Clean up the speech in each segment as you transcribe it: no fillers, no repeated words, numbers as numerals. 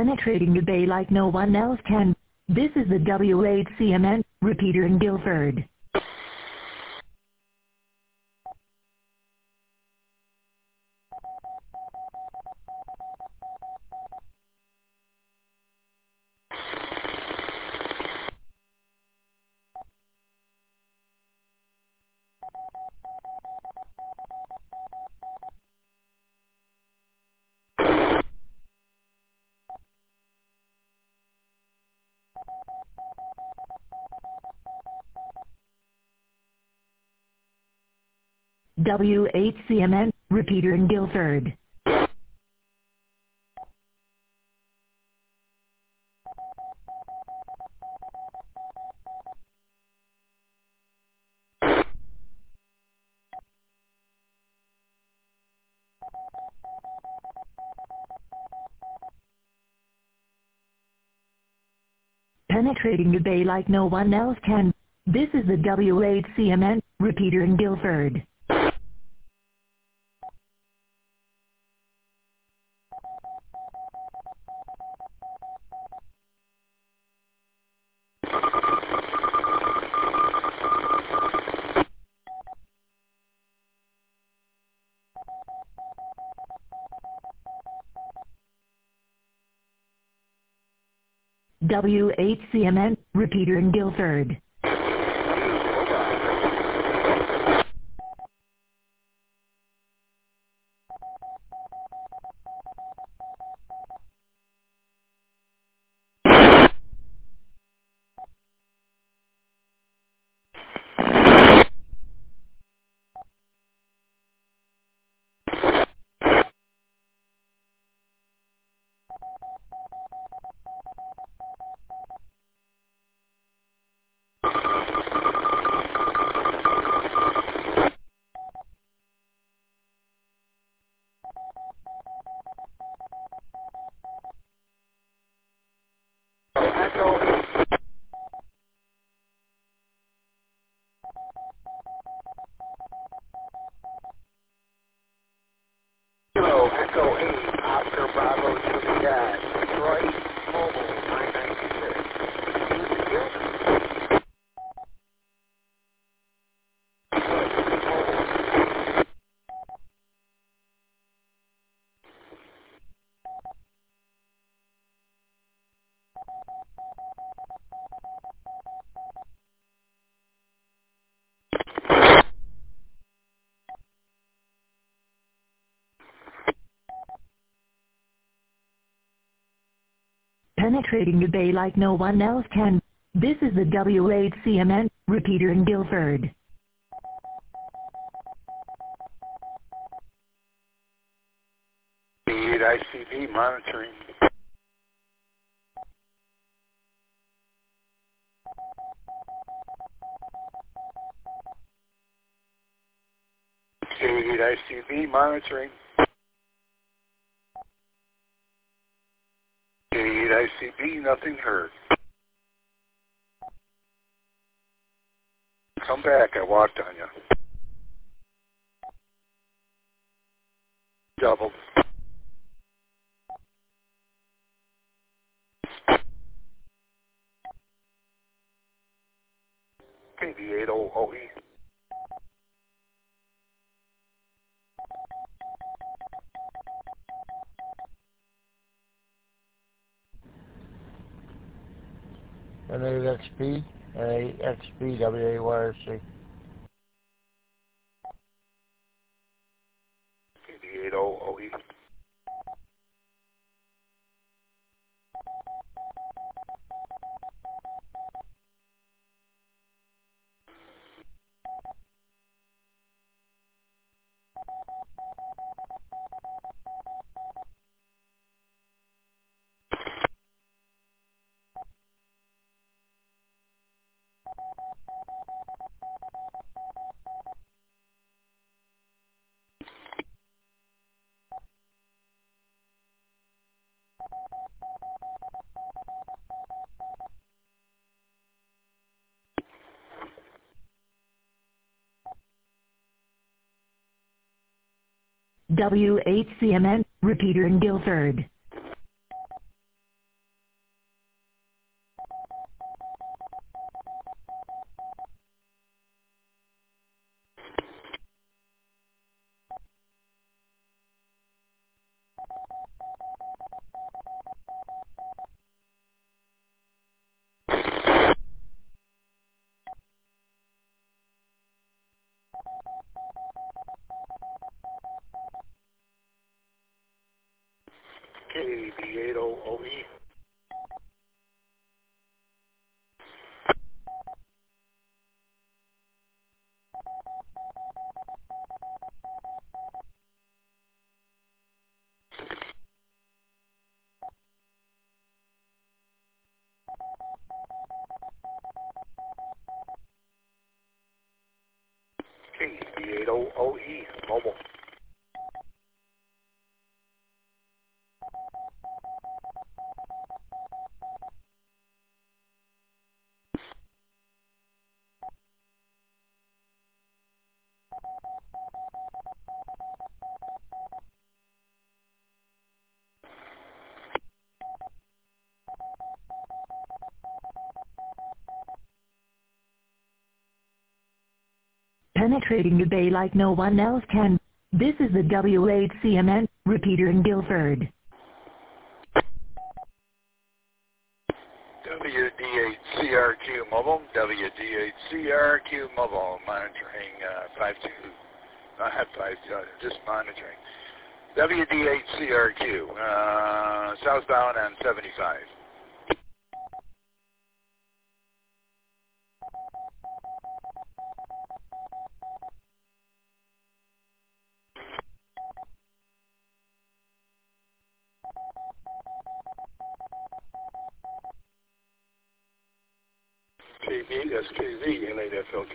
penetrating the bay like no one else can. This is the WHCMN repeater in Guilford. WHCMN repeater in Guilford. Penetrating the bay like no one else can. This is the WHCMN repeater in Guilford. WHCMN repeater in Guilford. Kilo Echo 8, Oscar Bravo Juliet, Detroit, Mobile 996. Penetrating the bay like no one else can. This is the WHCMN repeater in Guilford. ICV monitoring. ICV monitoring. ICV, nothing heard. Come back, I walked on you. Doubled. KD80OE. N8XP, N8XP, WAYRC. KD80OE. WHCMN repeater in Guilford. KB80OE. KB80OE, mobile. Penetrating the bay like no one else can. This is the W8CMN, repeater in Guilford. WD8CRQ mobile, WD8CRQ mobile, monitoring 52, not 52, just monitoring. WD8CRQ, southbound on 75. KB, SKZ, N8FLK.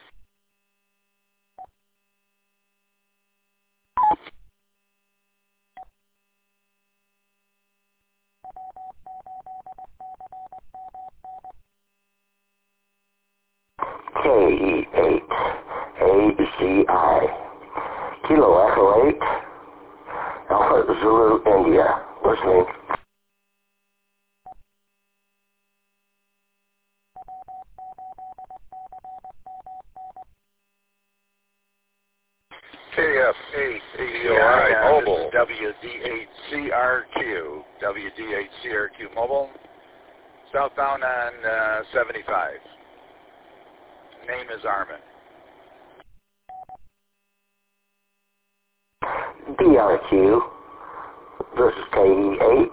KE8AZI. Kilo Echo 8. Alpha Zulu India. Listening. KF8ADOI mobile, WD8CRQ, WD8CRQ mobile, southbound on 75. Name is Armin. DRQ. This is KE8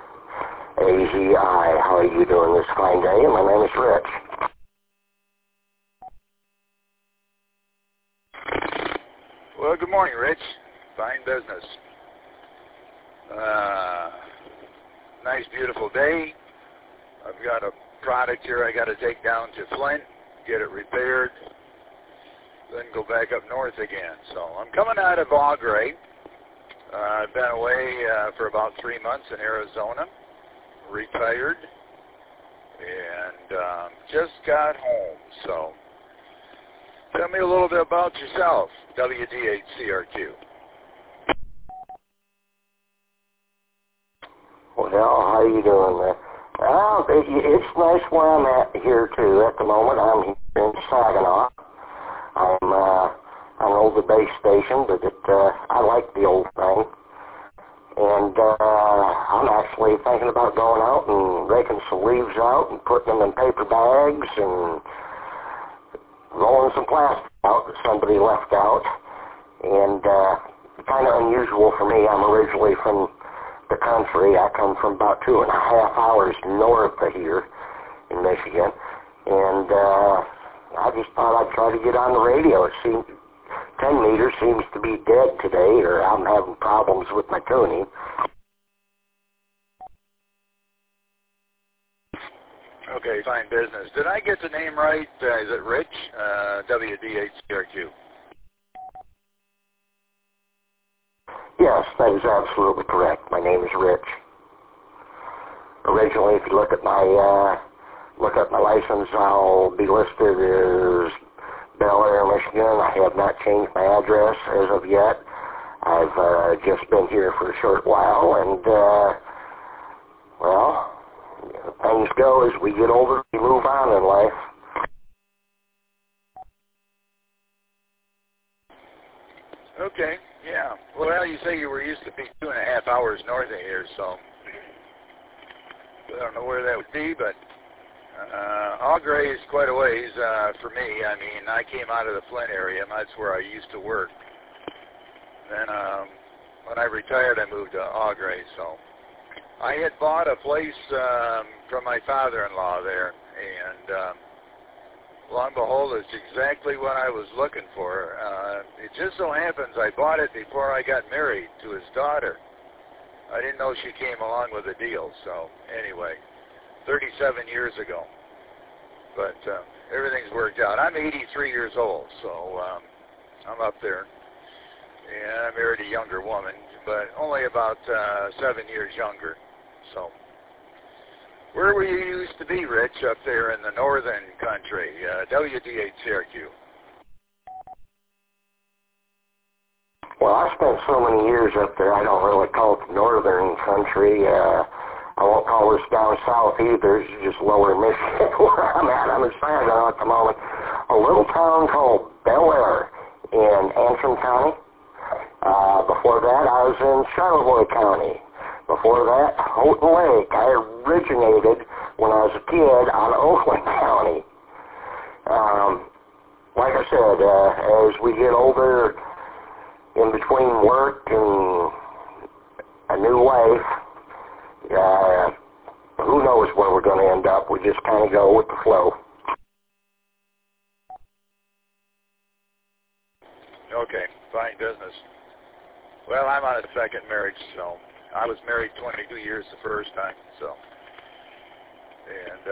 AZI. How are you doing this fine day? My name is Rich. Well, good morning, Rich. Fine business. Nice, beautiful day. I've got a product here I got to take down to Flint, get it repaired, then go back up north again. So I'm coming out of Augrey. I've been away for about 3 months in Arizona, retired, and just got home. So tell me a little bit about yourself, WD8CRQ. Well, how are you doing there? Well, it's nice where I'm at here, too, at the moment. I'm here in Saginaw. I'm an older base station, but I like the old thing. And I'm actually thinking about going out and raking some leaves out and putting them in paper bags and rolling some plastic out that somebody left out. And kind of unusual for me. I'm originally from the country. I come from about 2.5 hours north of here in Michigan. And I just thought I'd try to get on the radio. It seems 10 meters seems to be dead today, or I'm having problems with my tuning. Okay, fine business. Did I get the name right? Is it Rich? WD8CRQ. Yes, that is absolutely correct. My name is Rich. Originally, if you look at my license, I'll be listed as Bel Air, Michigan. I have not changed my address as of yet. I've just been here for a short while, and well, things go as we get older, we move on in life. Okay, yeah. Well, you say you were used to be 2.5 hours north of here, so I don't know where that would be, but Augrey is quite a ways for me. I mean, I came out of the Flint area, and that's where I used to work. Then when I retired, I moved to Augrey, so I had bought a place from my father-in-law there, and lo and behold, it's exactly what I was looking for. It just so happens I bought it before I got married to his daughter. I didn't know she came along with a deal, so anyway, 37 years ago. But everything's worked out. I'm 83 years old, so I'm up there. And I married a younger woman, but only about 7 years younger. So, where were you used to be, Rich, up there in the northern country, WDHRQ? Well, I spent so many years up there, I don't really call it the northern country. I won't call this down south either. It's just lower Michigan where I'm at. I'm in Saginaw at the moment. A little town called Bel Air in Antrim County. Before that, I was in Charlevoix County. Before that, Houghton Lake. I originated when I was a kid out of Oakland County. Like I said, as we get older, in between work and a new life, who knows where we're going to end up. We just kind of go with the flow. Okay, fine business. Well, I'm on a second marriage, so I was married 22 years the first time, so. And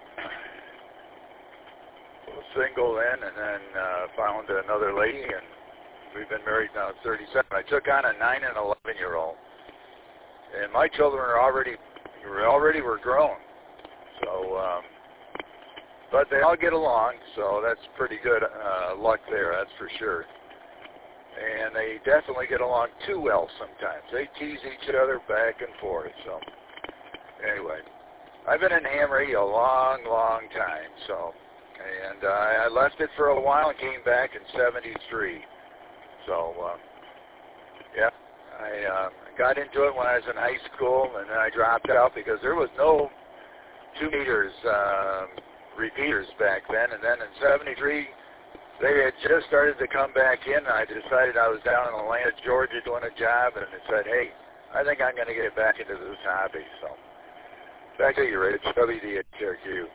was single then, and then found another lady, and we've been married now 37. I took on a 9 and 11-year-old, and my children are already were grown. So, but they all get along, so that's pretty good luck there, that's for sure. And they definitely get along too well sometimes. They tease each other back and forth. So, anyway, I've been in ham radio a long, long time. So, and I left it for a while and came back in '73. So, yeah, I got into it when I was in high school, and then I dropped out because there was no 2 meters repeaters back then. And then in '73. They had just started to come back in, and I decided I was down in Atlanta, Georgia, doing a job, and I said, hey, I think I'm going to get back into this hobby. So, back to you, Rich, WDHRQ.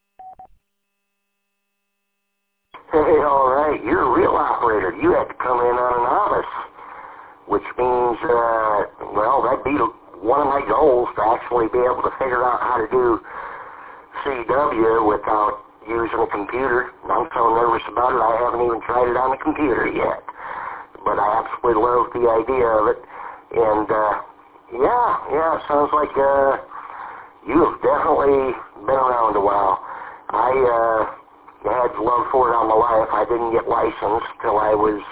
Hey, all right, you're a real operator. You had to come in on a novice, which means, well, that'd be one of my goals, to actually be able to figure out how to do CW without using a computer. I'm so nervous about it, I haven't even tried it on the computer yet. But I absolutely love the idea of it. And, yeah, it sounds like you have definitely been around a while. I had love for it all my life. I didn't get licensed till I was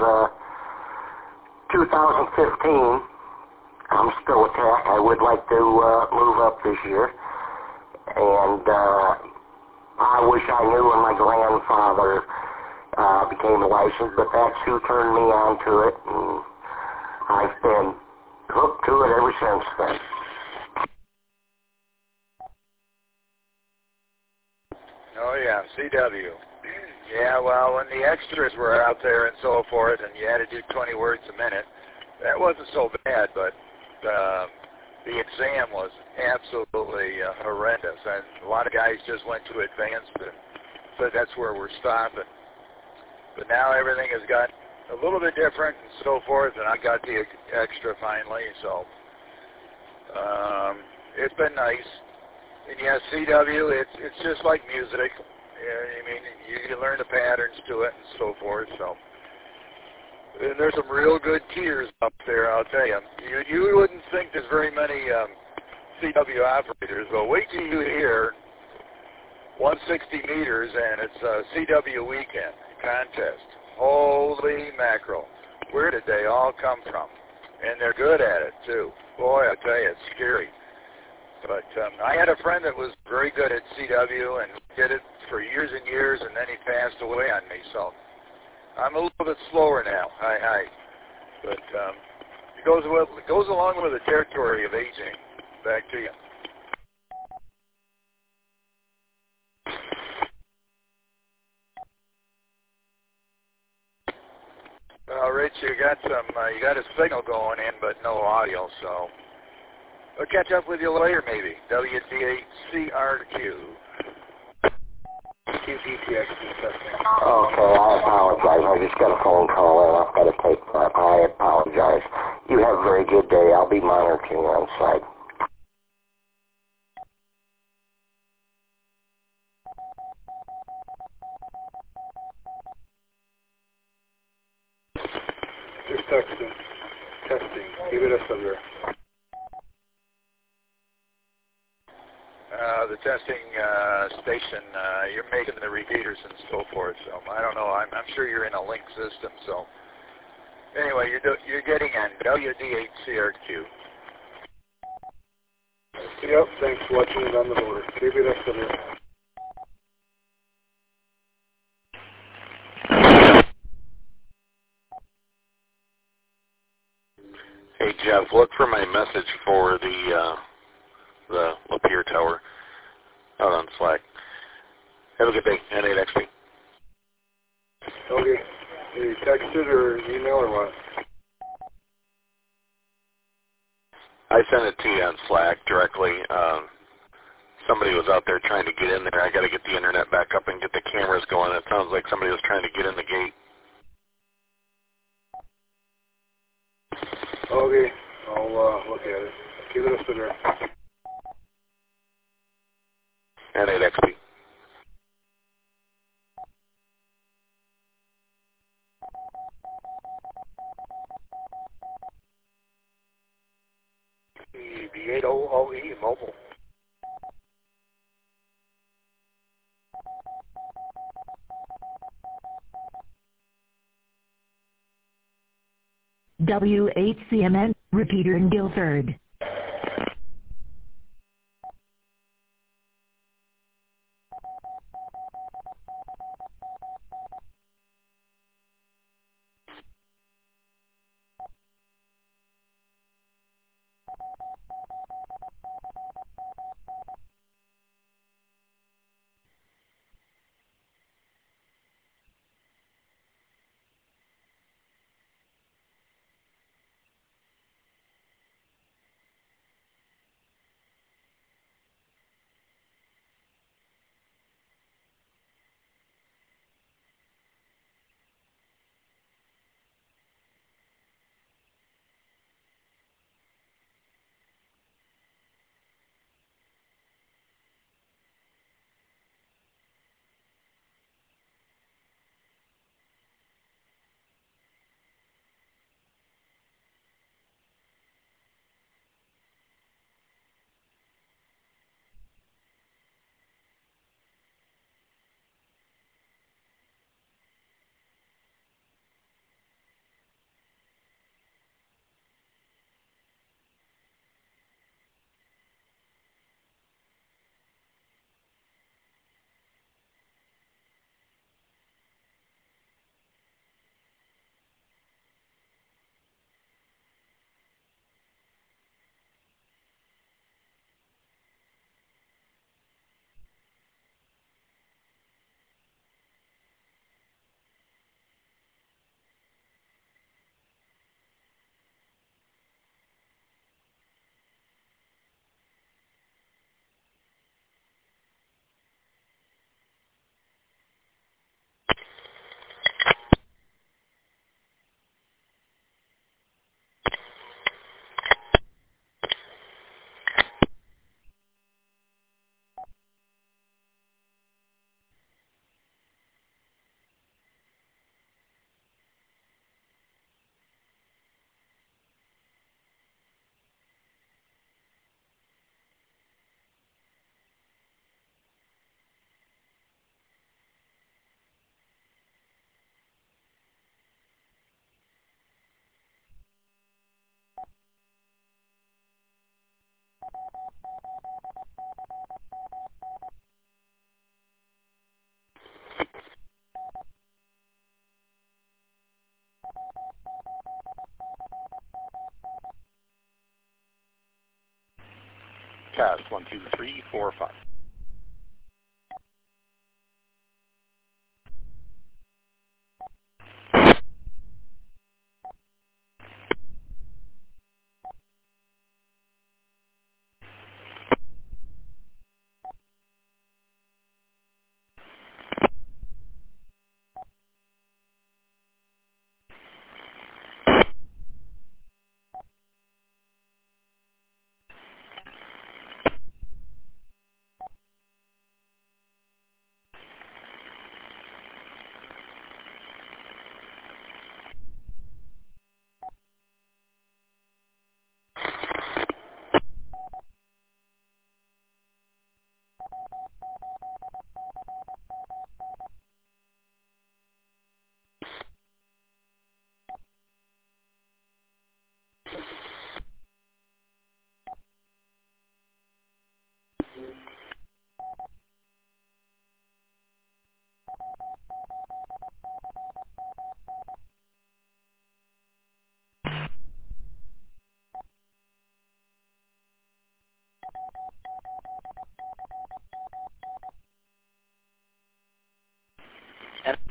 2015. I'm still a tech. I would like to move up this year. And I wish I knew when my grandfather became licensed, but that's who turned me on to it, and I've been hooked to it ever since then. Oh, yeah, CW. Yeah, well, when the extras were out there and so forth, and you had to do 20 words a minute, that wasn't so bad, but the exam was absolutely horrendous, and a lot of guys just went to advanced and said that's where we're stopping. But now everything has got a little bit different and so forth, and I got the extra finally, so it's been nice. And yes, CW, it's just like music. I mean, you learn the patterns to it and so forth, so. And there's some real good keyers up there, I'll tell you. You wouldn't think there's very many CW operators, but wait till you hear 160 meters and it's a CW weekend contest. Holy mackerel. Where did they all come from? And they're good at it, too. Boy, I tell you, it's scary. But I had a friend that was very good at CW and did it for years and years, and then he passed away on me, so I'm a little bit slower now. Hi. But it goes along with the territory of aging. Back to you. Well, Rich, you got a signal going in, but no audio. So I'll catch up with you later, maybe. WD8CRQ. QDTX testing. Okay, I apologize. I just got a phone call and I've got to take that. I apologize. You have a very good day. I'll be monitoring on site. Just texting. Testing. Give it a thunder. The testing station, you're making the repeaters and so forth. So I don't know. I'm sure you're in a link system. So anyway, you're getting in WD8CRQ. Yep. Thanks for watching it on the border. Give it a thunder. Hey Jeff, look for my message for the Lapeer Tower out on Slack. Have a good day, N8XP. Okay. You texted or email or what? I sent it to you on Slack directly. Somebody was out there trying to get in there. I got to get the internet back up and get the cameras going. It sounds like somebody was trying to get in the gate. Okay. I'll look at it. Give it a thunder. N8XP. B800E mobile. W8CMN, repeater in Guilford. Test 1, 2, 3, 4, 5.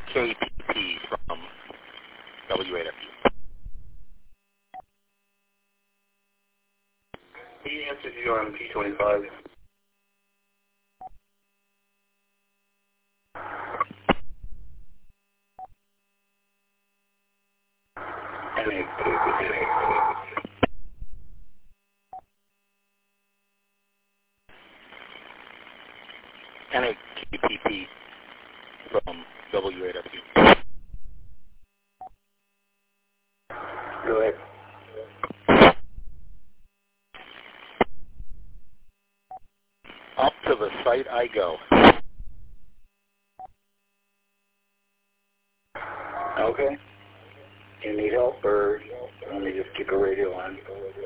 KPP from W8FU. He answered you on P25. KPP from W8FU. Go ahead. Up to the site I go. Okay. You need help, or let me just keep a radio on?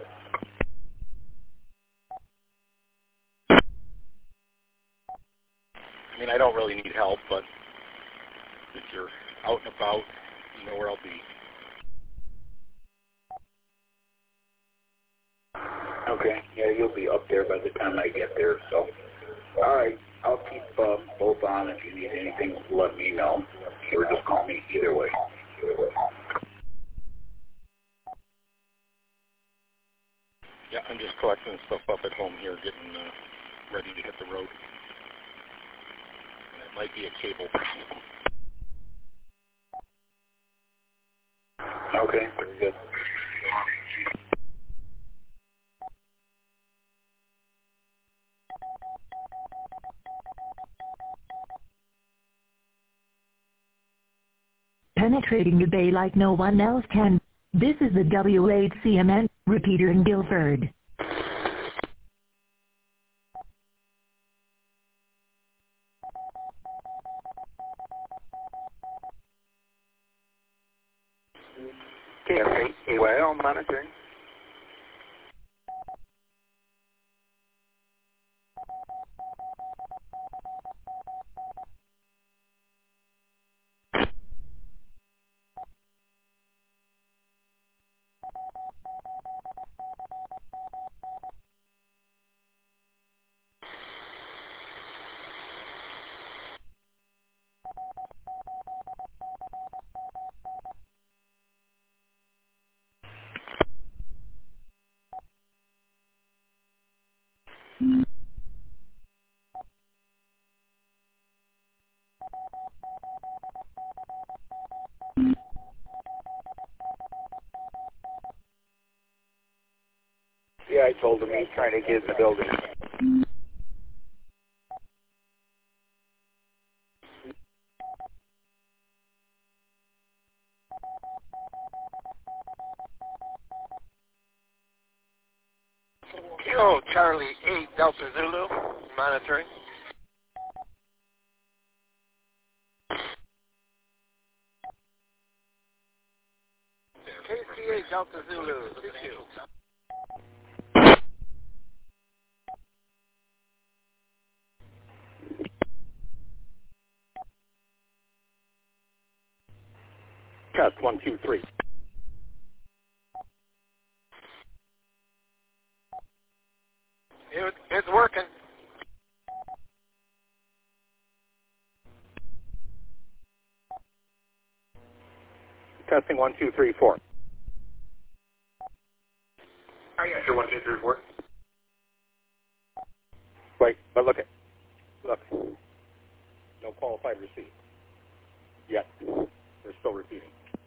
I mean, I don't really need help, but if you're out and about, you know where I'll be. Okay. Yeah, you'll be up there by the time I get there, so. All right. I'll keep both on. If you need anything, let me know. Or just call me either way. Yeah, I'm just collecting stuff up at home here, getting ready to hit the road. And it might be a cable problem. Okay, very good. Penetrating the bay like no one else can. This is the W8CMN repeater in Guilford. Okay, well, monitoring. Yeah, I told him he's trying to get in the building. Kilo Charlie 8 Delta Zulu, monitoring. KC8 Delta Zulu, look at you. Test 1, 2, 3. It's working. Testing 1, 2, 3, 4. I got your 1, 2, 3, 4. Wait, but look. No qualified receipt. Yet. They're still repeating.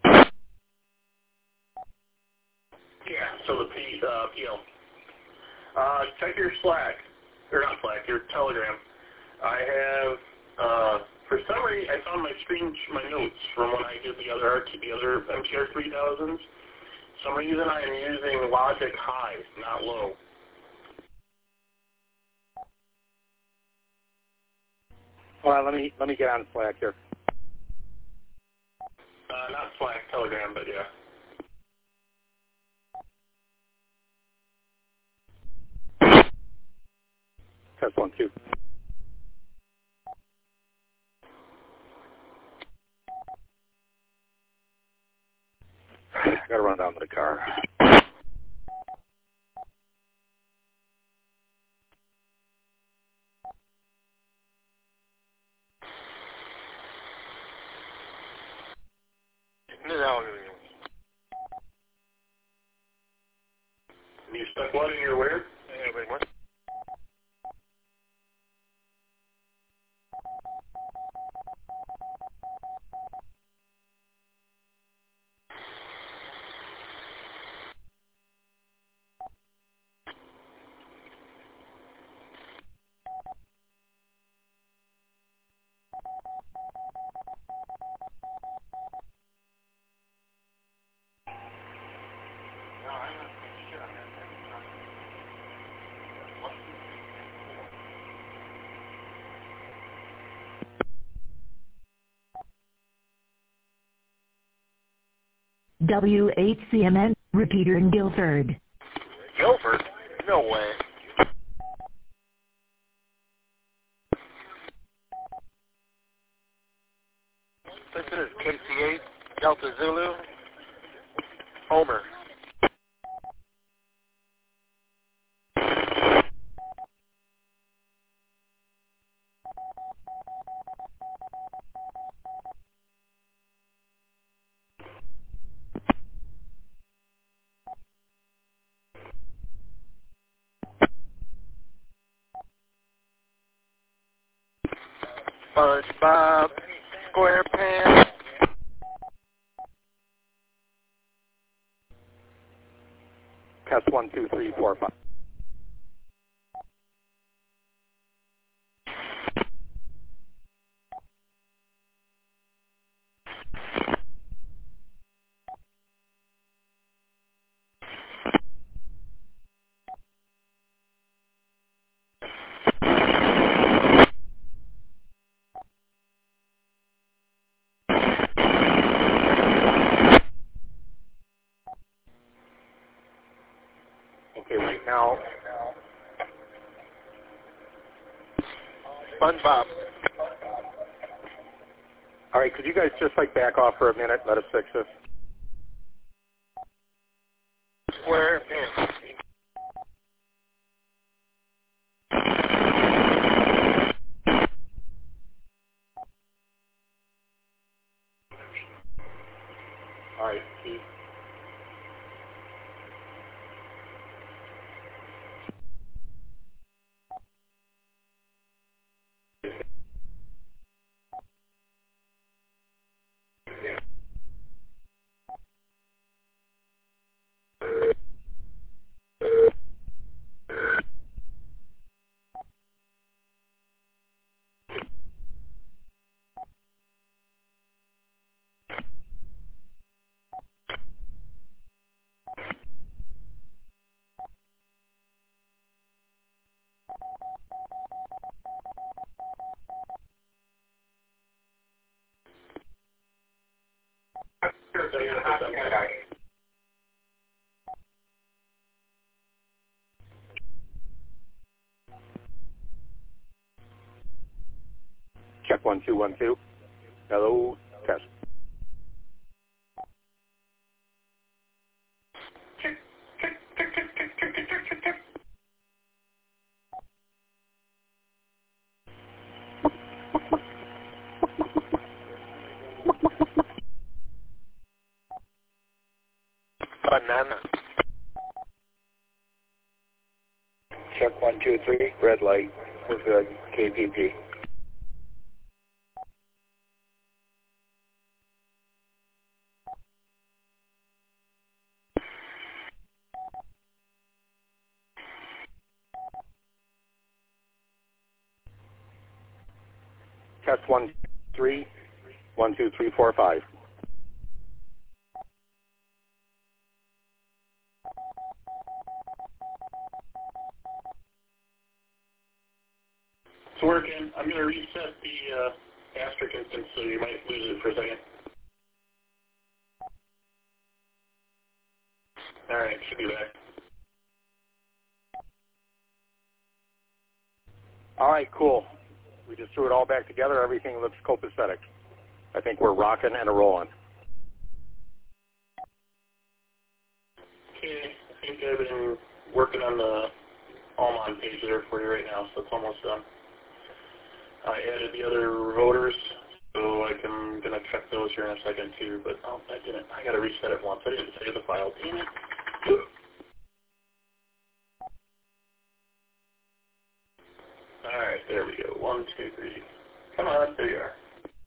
Yeah, so the PO. Check your Slack, or not Slack, your Telegram. I have, for some reason, I found my notes from when I did the other MTR 3000s. For some reason I am using logic high, not low. Hold on, let me get on Slack here. Not Slack, Telegram, but yeah. Test 1, 2. I gotta run down to the car. now. You stuck what in your where? Yeah, wait, what? WHCMN, repeater in Guilford. Guilford? No way. This is KC8, Delta Zulu, Homer. SpongeBob SquarePants. Test 1, 2, 3, 4, 5. Okay, right now, SpongeBob. all right, could you guys just back off for a minute, let us fix this? SquarePants. All right, Keith. Check 1, 2, 1, 2. Hello, test. Banana. Check 1, 2, 3. Red light. We're good. KPP. Test 1, 3. 1, 2, 3, 4, 5. It's working. I'm going to reset the asterisk instance so you might lose it for a second. All right, should be back. All right, cool. We just threw it all back together. Everything looks copacetic. I think we're rocking and a-rolling. Okay, I think I've been working on the Allman page there for you right now, so it's almost done. I added the other voters So I'm going to check those here in a second too, but I didn't. I got to reset it once. I didn't save the file. Damn it. Alright, there we go. 1, 2, 3. Come on, there you are.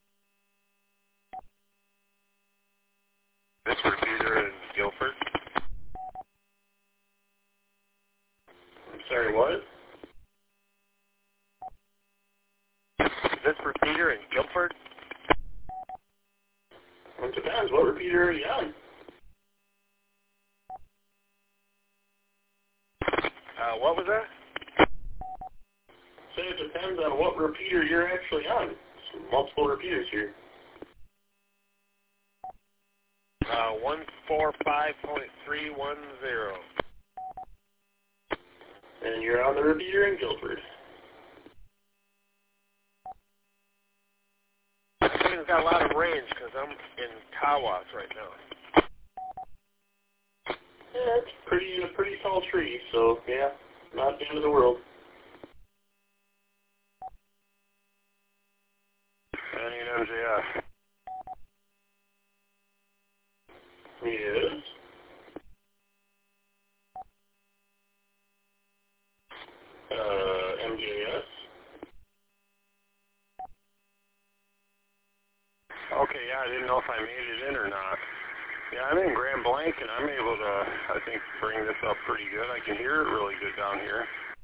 This repeater in Guilford. I'm sorry, what? This repeater in Guilford? It depends. What repeater are you on? What was that? So it depends on what repeater you're actually on. There's multiple repeaters here. 145.310. And you're on the repeater in Guilford. It's got a lot of range because I'm in Tawas right now. Yeah, it's a pretty tall tree, so yeah, not the end of the world. I need MJF. Yes. MJS. Okay, yeah, I didn't know if I made it in or not. Yeah, I'm in Grand Blanc, and I'm able to, I think, bring this up pretty good. I can hear it really good down here.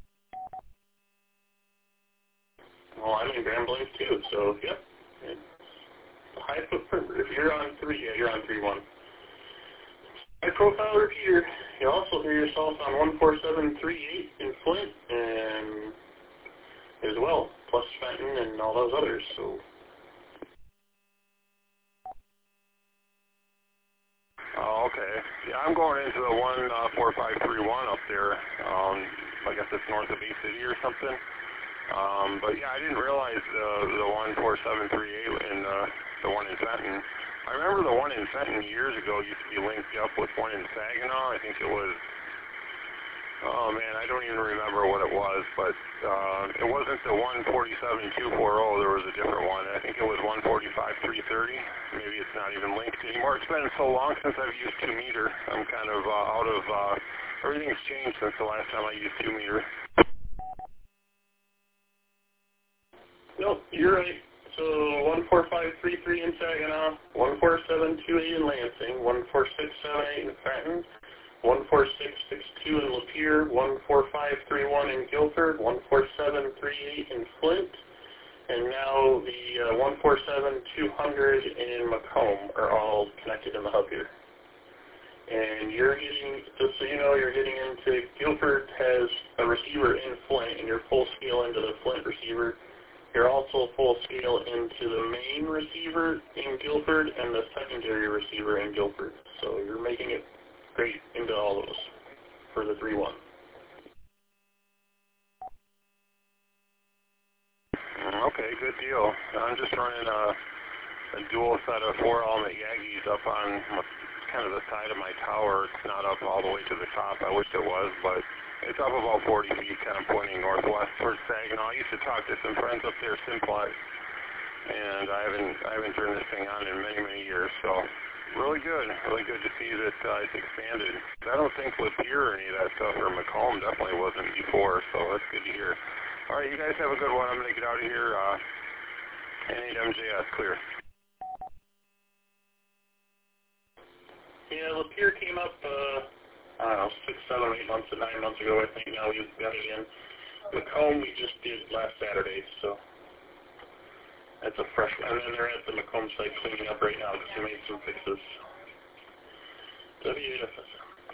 Well, I'm in Grand Blanc too, so yep. It's a high footprint. If you're on 3, yeah, you're on 3.1. High profile repeater. You also hear yourself on 14738 in Flint, and as well, plus Fenton and all those others. So. Oh, okay. Yeah, I'm going into the 14531 up there. I guess it's north of Bay City or something. But yeah, I didn't realize the 14738 and the one in Fenton. I remember the one in Fenton years ago used to be linked up with one in Saginaw. I think it was, oh man, I don't even remember what it was, but it wasn't the 147240. There was a different one. I think it was 145330. Maybe it's not even linked anymore. It's been so long since I've used 2 meter. I'm kind of out of, everything's changed since the last time I used 2 meter. Nope, you're right. So 14533 in Saginaw, 14728 in Lansing, 14678 in Fenton, 14662 in Lapeer, 14531 in Guilford, 14738 in Flint, and now the 147-200 in Macomb are all connected in the hub here. And you're getting, just so you know, you're getting into, Guilford has a receiver in Flint, and you're full scale into the Flint receiver. You're also full scale into the main receiver in Guilford and the secondary receiver in Guilford. So you're making it great into all those for the 3.1. Okay, good deal. I'm just running a dual set of 4-element Yagis up on kind of the side of my tower. It's not up all the way to the top. I wish it was, but it's up about 40 feet, kind of pointing northwest towards Saginaw. I used to talk to some friends up there, Simplex, and I haven't turned this thing on in many, many years. So really good to see that it's expanded. I don't think Lapeer or any of that stuff, or Macomb definitely wasn't before, so that's good to hear. All right, you guys have a good one. I'm going to get out of here. N8MJS, clear. Yeah, Lapeer came up, I don't know, 6, 7, 8 months, 9 months ago, I think. Now we've got it in. Macomb we just did last Saturday, so that's a fresh one. And then they're at the Macomb site cleaning up right now because they made some fixes. W8FS.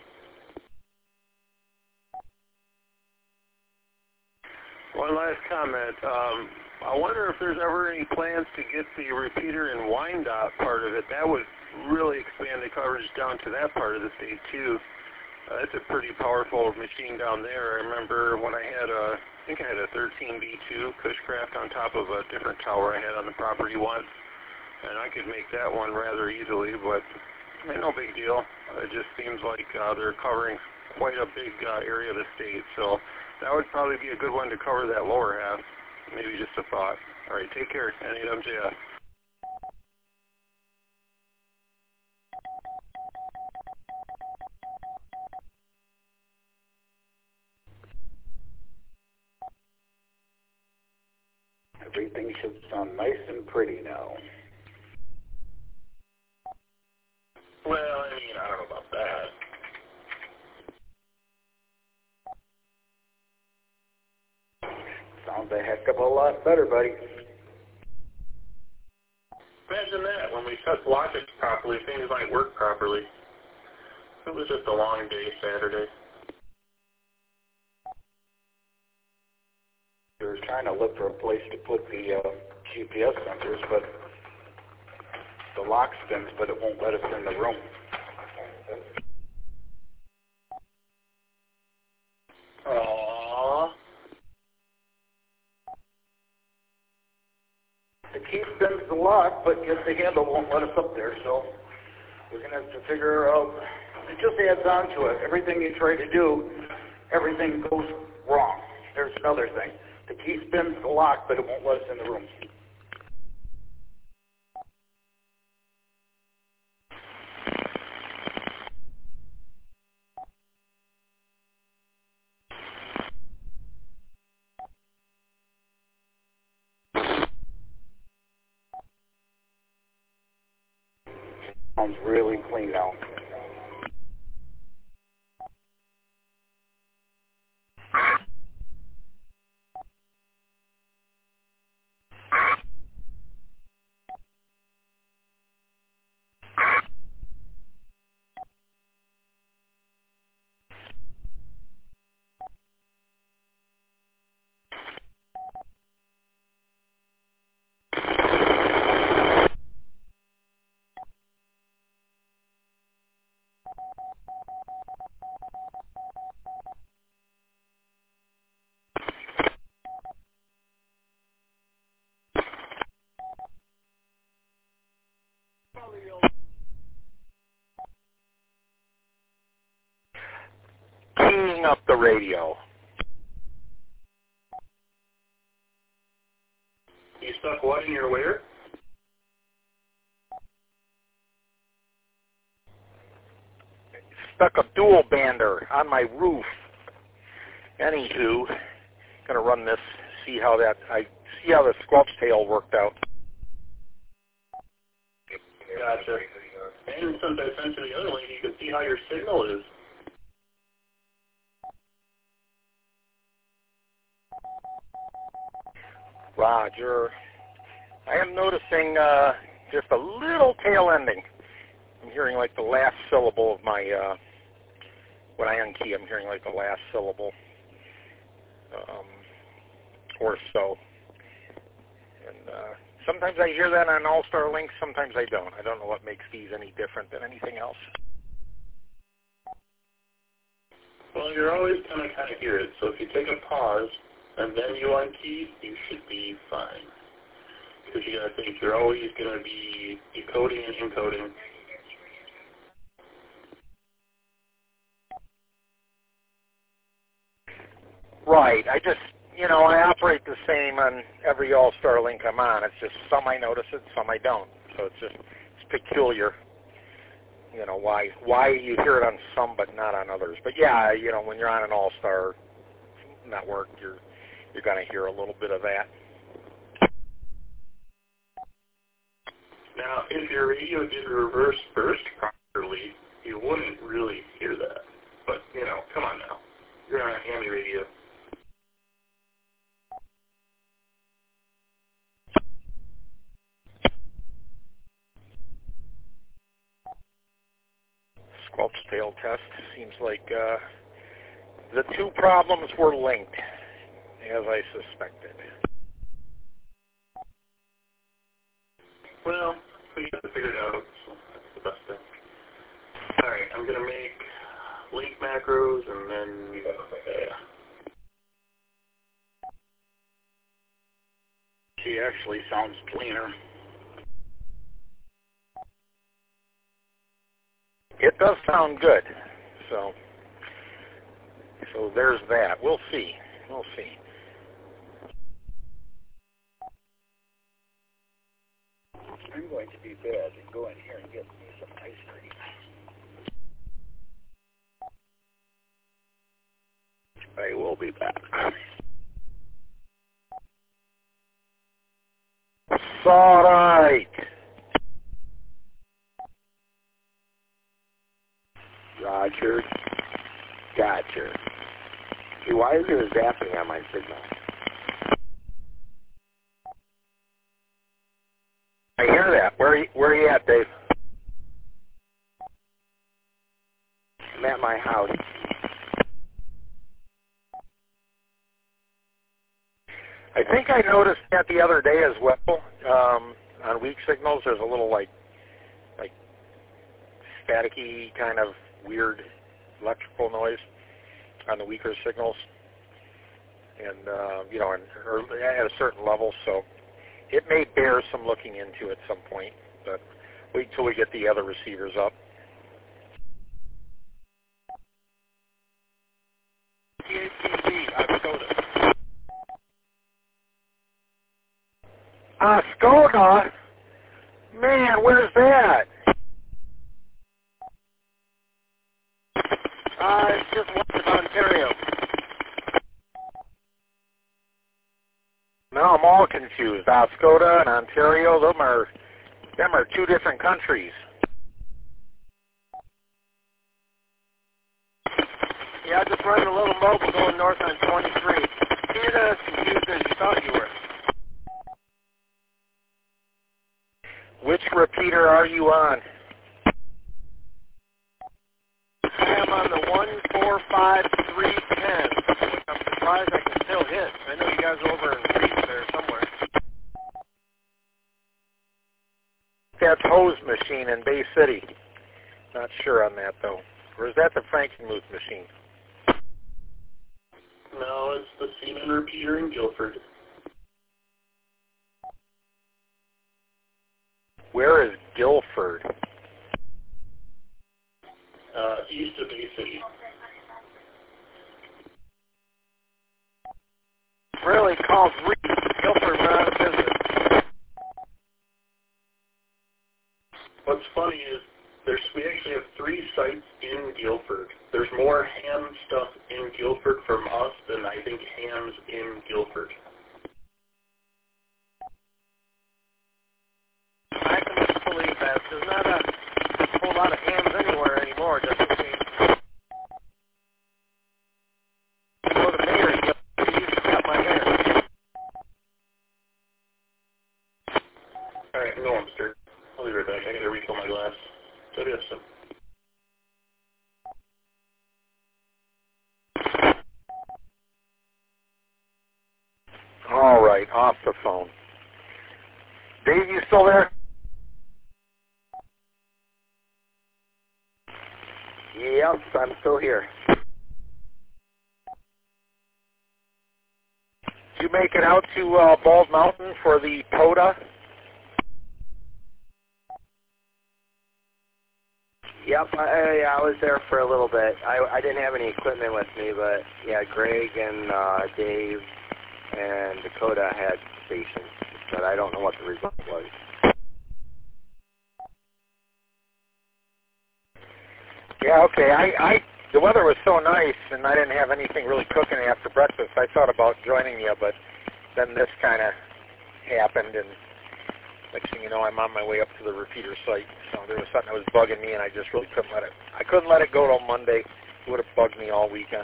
One last comment. I wonder if there's ever any plans to get the repeater and Wyandotte part of it. That would really expand the coverage down to that part of the state, too. It's a pretty powerful machine down there. I remember when I had I think I had a 13B2 Cushcraft on top of a different tower I had on the property once, and I could make that one rather easily, but no big deal. It just seems like they're covering quite a big area of the state, so that would probably be a good one to cover that lower half. Maybe just a thought. All right, take care. N8MJS. Everything should sound nice and pretty now. Well, I mean, I don't know about that. Sounds a heck of a lot better, buddy. Imagine that. When we test logic properly, things might work properly. It was just a long day Saturday. We were trying to look for a place to put the GPS sensors, but the lock spins, but it won't let us in the room. Aww. The key spins the lock, but yet the handle won't let us up there, so we're going to have to figure out. It just adds on to it. Everything you try to do, everything goes wrong. There's another thing. The key spins the lock, but it won't let us in the room. Sounds really clean now. Cleaning up the radio. You stuck what in your where? Stuck a dual bander on my roof. Anywho, gonna run this, see how the squelch tail worked out. Gotcha. And since I sent you the other link, you can see how your signal is. Roger. I am noticing just a little tail ending. I'm hearing like the last syllable of my, when I unkey, I'm hearing like the last syllable or so. And sometimes I hear that on All-Star Links, sometimes I don't. I don't know what makes these any different than anything else. Well, you're always going to kind of hear it, so if you take a pause and then you unkey, you should be fine. Because you got to think you're always going to be decoding and encoding. Right. I just, I operate the same on every All-Star Link I'm on. It's just some I notice it, some I don't. So it's peculiar. Why you hear it on some but not on others. But yeah, when you're on an All-Star network, you're going to hear a little bit of that. Now, if your radio did reverse burst properly, you wouldn't really hear that. But, come on now. You're on a hammy radio. Squelch tail test. Seems like the two problems were linked, as I suspected. Well, we got to figure it out, so that's the best thing. Alright, I'm going to make link macros, and then, She actually sounds cleaner. It does sound good, so there's that. We'll see. I'm going to be bad and go in here and get me some ice cream. I will be back. all right. Roger. Gotcha. See, why is there a zapping on my signal? I hear that. Where are you at, Dave? I'm at my house. I think I noticed that the other day as well. On weak signals, there's a little like staticky kind of weird electrical noise on the weaker signals, and or at a certain level. So it may bear some looking into at some point, but wait till we get the other receivers up. Skoda? Man, where's that? It's just west of Ontario. No, I'm all confused. Skoda and Ontario, them are two different countries. Yeah, just running a little mobile going north on 23. You're not as confused as you thought you were. Which repeater are you on? I am on the 145310, which I'm surprised I can still hit. I know you guys are over in Reef there somewhere. That's Hose Machine in Bay City. Not sure on that, though. Or is that the Frankenmuth machine? No, it's the Siemens repeater in Guilford. Where is Guilford? East of Bay City. Really called Reef. Guilford went out of business. What's funny is we actually have 3 sites in Guilford. There's more ham stuff in Guilford from us than I think hams in Guilford. I can just believe that. There's not a whole lot of hams anywhere anymore, doesn't seem. So the mayor, he used to cut my hair. Alright, I'm going, sir. I'll be right back. I gotta refill my glass. So yes, sir. All right, off the phone. Dave, you still there? Yep, I'm still here. Did you make it out to Bald Mountain for the POTA? Yep, I was there for a little bit. I didn't have any equipment with me, but yeah, Greg and Dave and Dakota had stations, but I don't know what the result was. Yeah, okay. The weather was so nice, and I didn't have anything really cooking after breakfast. I thought about joining you, but then this kind of happened, and next thing you know, I'm on my way up to the repeater site. So there was something that was bugging me, and I just really couldn't let it. I couldn't let it go till Monday. It would have bugged me all weekend.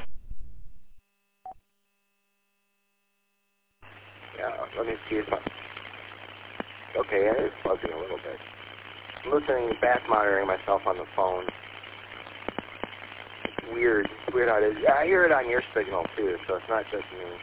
Yeah, let me see if okay, it is bugging a little bit. I'm listening, back monitoring myself on the phone. It's weird. It's weird how it is. I hear it on your signal, too, so it's not just me.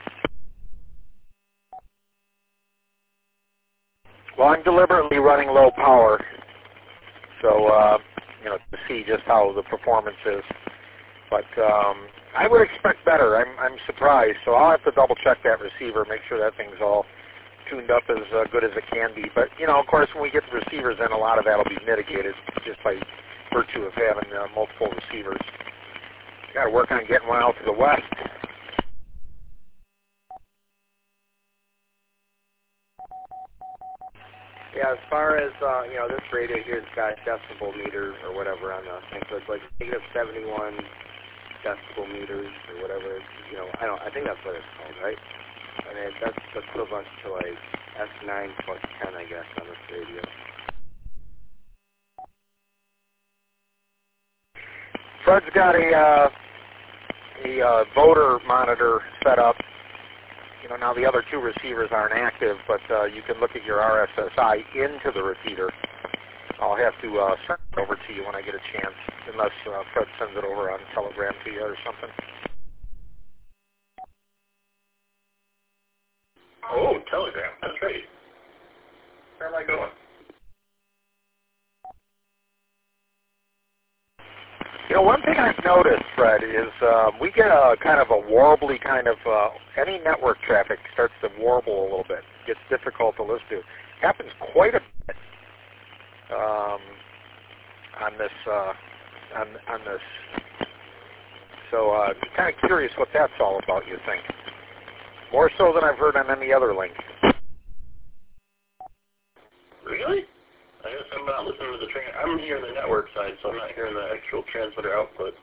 Well, I'm deliberately running low power, so, to see just how the performance is. But I would expect better. I'm surprised, so I'll have to double-check that receiver, make sure that thing's all tuned up as good as it can be. But, of course, when we get the receivers in, a lot of that will be mitigated just by virtue of having multiple receivers. Got to work on getting one out to the west. Yeah, as far as, this radio here's got decibel meters or whatever on the thing, so it's like negative 71 decibel meters or whatever. I think that's what it's called, right? I mean, that's equivalent to like S9 plus 10, I guess, on this radio. Fred's got a voter monitor set up. You know, now the other two receivers aren't active, but you can look at your RSSI into the repeater. I'll have to send it over to you when I get a chance, unless Fred sends it over on Telegram to you or something. Oh, Telegram. That's great. Where am I going? You know, one thing I've noticed, Fred, is we get a kind of a warbly kind of, any network traffic starts to warble a little bit. It gets difficult to listen to. Happens quite a bit on this. So I'm kind of curious what that's all about, you think? More so than I've heard on any other link. Really? I guess I'm not listening to the I'm hearing the network side, so I'm not hearing the actual transmitter output.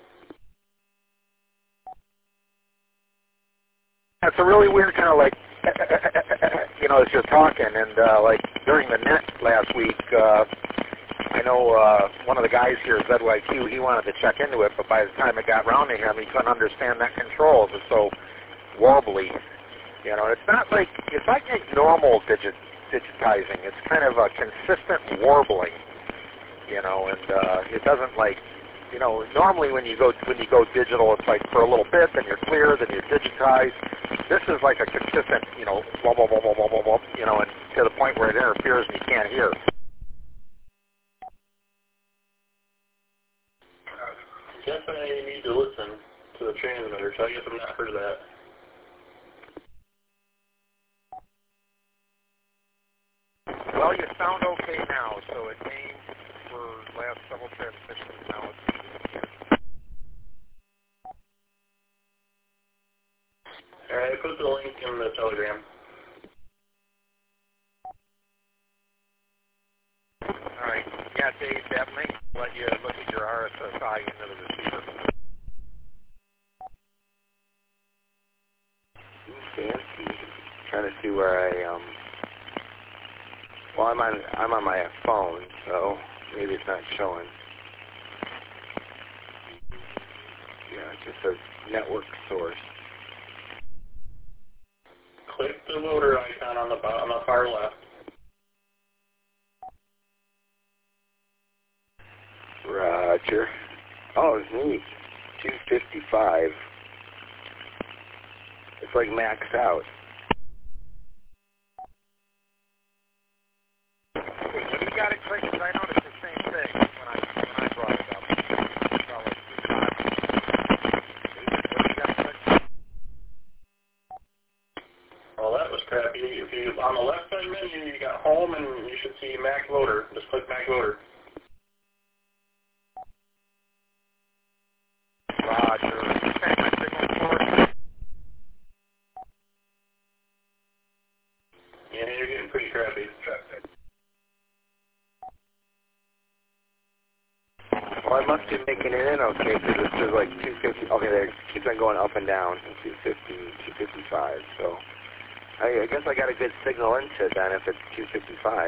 It's a really weird kind of like, you know, as you're talking, and like during the net last week, I know one of the guys here at ZYQ, he wanted to check into it, but by the time it got around to him, he couldn't understand that control. It was so warbly. You know, it's not like normal digitizing. It's kind of a consistent warbling, you know, and it doesn't like, you know, normally when you go digital, it's like for a little bit, then you're clear, then you digitize. This is like a consistent, you know, blah, blah, blah, blah, blah, blah, blah, you know, and to the point where it interferes and you can't hear. I guess I need to listen to the transmitter, so I guess I've not heard of that. Well, you sound okay now, so it came for last several transmissions. Now it's All right, I put the link in the Telegram. all right. Yeah, Dave, that link let you look at your RSSI into the receiver. Fancy. Trying to see where I Well, I'm on my phone, so maybe it's not showing. Yeah, it just says network source. Click the loader icon on the far left. Roger. Oh, it's neat. 255. It's like maxed out. You got it clicked, because I noticed the same thing when I brought it up. Well, that was crappy. If you on the left side menu, you got home, and you should see Mac Loader. Just click Mac Loader. Roger. Yeah, you're getting pretty crappy. Well, I must be making it in okay, because this is like 250. Okay, there, it keeps on going up and down. 250, 255. So I guess I got a good signal into it then if it's 255.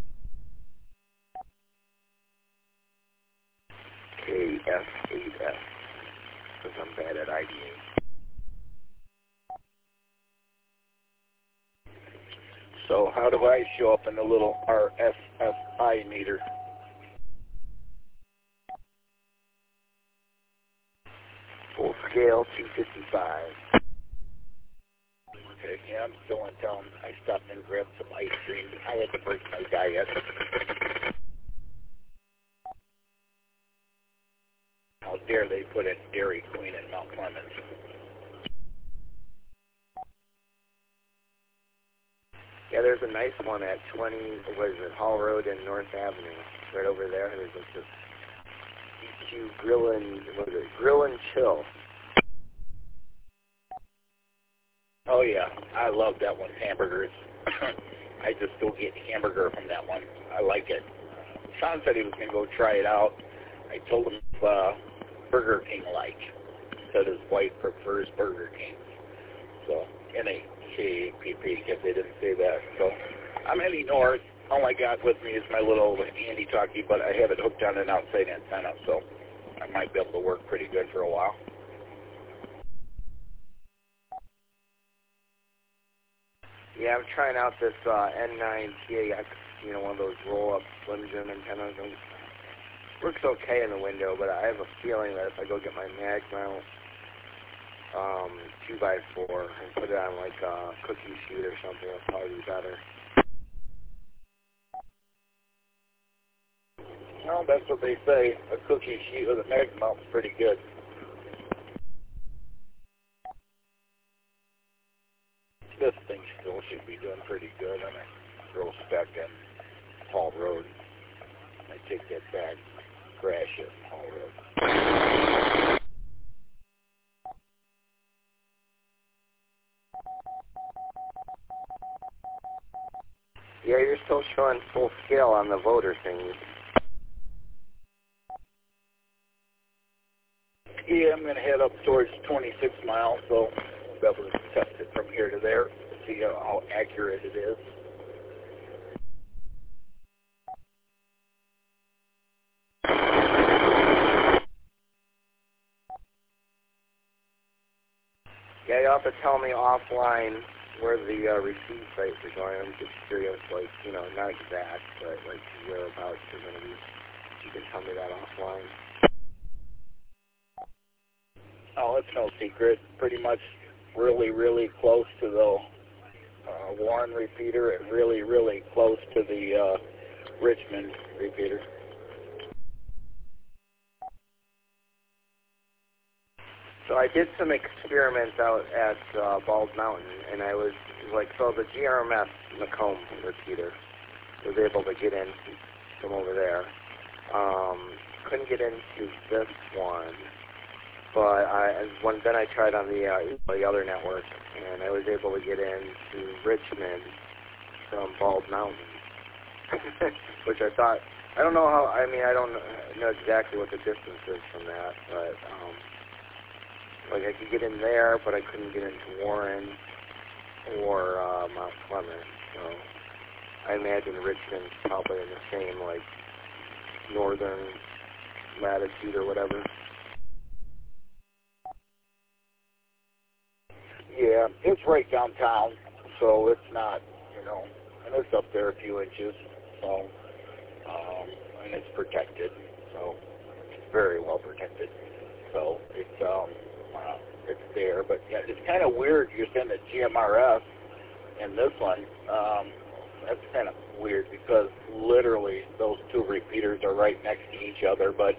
KF8S, because I'm bad at IDing. So how do I show up in the little RSSI meter? Full scale, 255. Okay, yeah, I'm still in town. I stopped and grabbed some ice cream. I had to break my diet. How dare they put a Dairy Queen in Mount Clemens? Yeah, there's a nice one at 20, what is it, Hall Road and North Avenue. Right over there, there's like this EQ Grill and, what is it, Grill and Chill. Oh yeah, I love that one, hamburgers. I just go get hamburger from that one. I like it. Sean said he was going to go try it out. I told him Burger King like. He said his wife prefers Burger King. So, and KPP, because they didn't say that. So I'm heading north. All I got with me is my little handy talkie, but I have it hooked on an outside antenna, so I might be able to work pretty good for a while. Yeah, I'm trying out this N9TAX, you know, one of those roll-up Slim Jim antennas. And works okay in the window, but I have a feeling that if I go get my mag mount 2x4 and put it on like a cookie sheet or something, it'll probably be better. Well, that's what they say. A cookie sheet with a mag mount is pretty good. This thing still should be doing pretty good on a gross spec in Hall Road. I take that back, crash it in Hall Road. Yeah, you're still showing full scale on the voter things. Yeah, I'm going to head up towards 26 miles, so I'll be able to test it from here to there, see how accurate it is. Yeah, you'll have to tell me offline where the receive sites are going. I'm just curious, like, you know, not exact, but like whereabouts they're going to be. You can tell me that offline. Oh, it's no secret. Pretty much really, really close to the Warren repeater and really, really close to the Richmond repeater. So I did some experiments out at Bald Mountain, and I was like, so the GRMS Macomb repeater was able to get in from over there. Couldn't get into this one, but then I tried on the other network, and I was able to get into Richmond from Bald Mountain, which I thought, I don't know how, I mean, I don't know exactly what the distance is from that, but like I could get in there, but I couldn't get into Warren or Mount Clemens, so I imagine Richmond's probably in the same, like, northern latitude or whatever. Yeah, it's right downtown, so it's not, you know, and it's up there a few inches, so, and it's protected, so it's very well protected, so it's there, but yeah, it's kind of weird you're saying that GMRS and this one, that's kind of weird because literally those two repeaters are right next to each other, but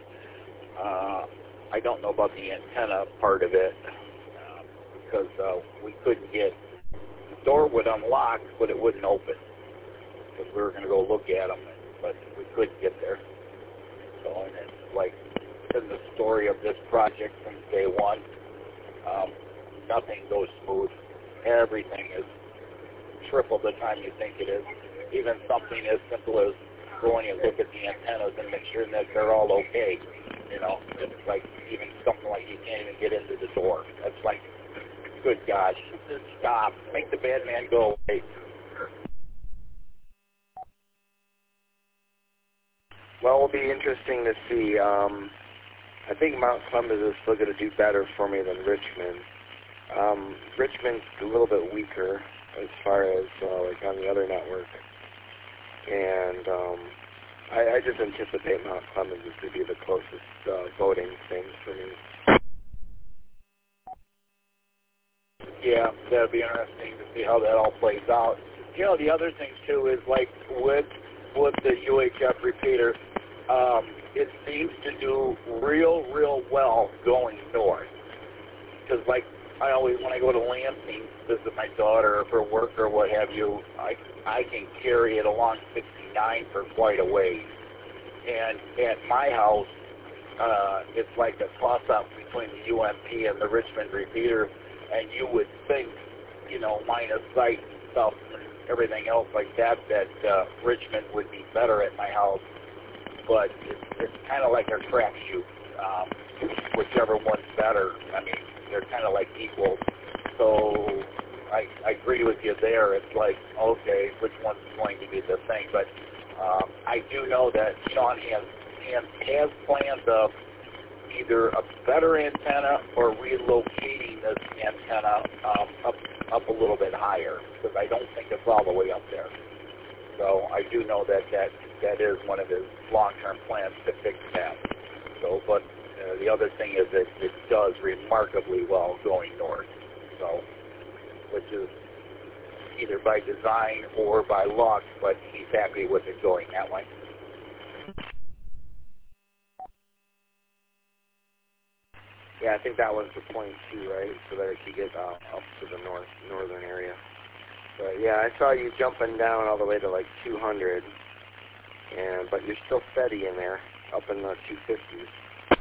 I don't know about the antenna part of it because we couldn't get, the door would unlock, but it wouldn't open because we were going to go look at them, but we couldn't get there. So, and it's like, in the story of this project from day one, nothing goes smooth. Everything is triple the time you think it is. Even something as simple as going and look at the antennas and make sure that they're all okay. You know, it's like even something like you can't even get into the door. That's like, good gosh, just stop. Make the bad man go away. Well, it'll be interesting to see. I think Mount Clemens is still going to do better for me than Richmond. Richmond's a little bit weaker as far as like on the other network, and I just anticipate Mount Clemens is going to be the closest voting thing for me. Yeah, that'll be interesting to see how that all plays out. You know, the other thing too is like with the UHF repeater, it seems to do real well going north. Because like I always, when I go to Lansing, visit my daughter for work or what have you, I can carry it along 69 for quite a ways. And at my house, it's like a toss-up between the UMP and the Richmond repeater, and you would think, you know, line of sight stuff and everything else like that, Richmond would be better at my house. But it's kind of like a crapshoot, whichever one's better. I mean, they're kind of like equal. So I agree with you there. It's like, okay, which one's going to be the thing? But I do know that Sean has plans of either a better antenna or relocating this antenna up a little bit higher, because I don't think it's all the way up there. So I do know that is one of his long-term plans to fix that. So, but the other thing is that it does remarkably well going north. So, which is either by design or by luck, but he's happy with it going that way. Yeah, I think that was the point too, right? So that it could get up to the northern area. But yeah, I saw you jumping down all the way to like 200, but you're still steady in there, up in the 250s.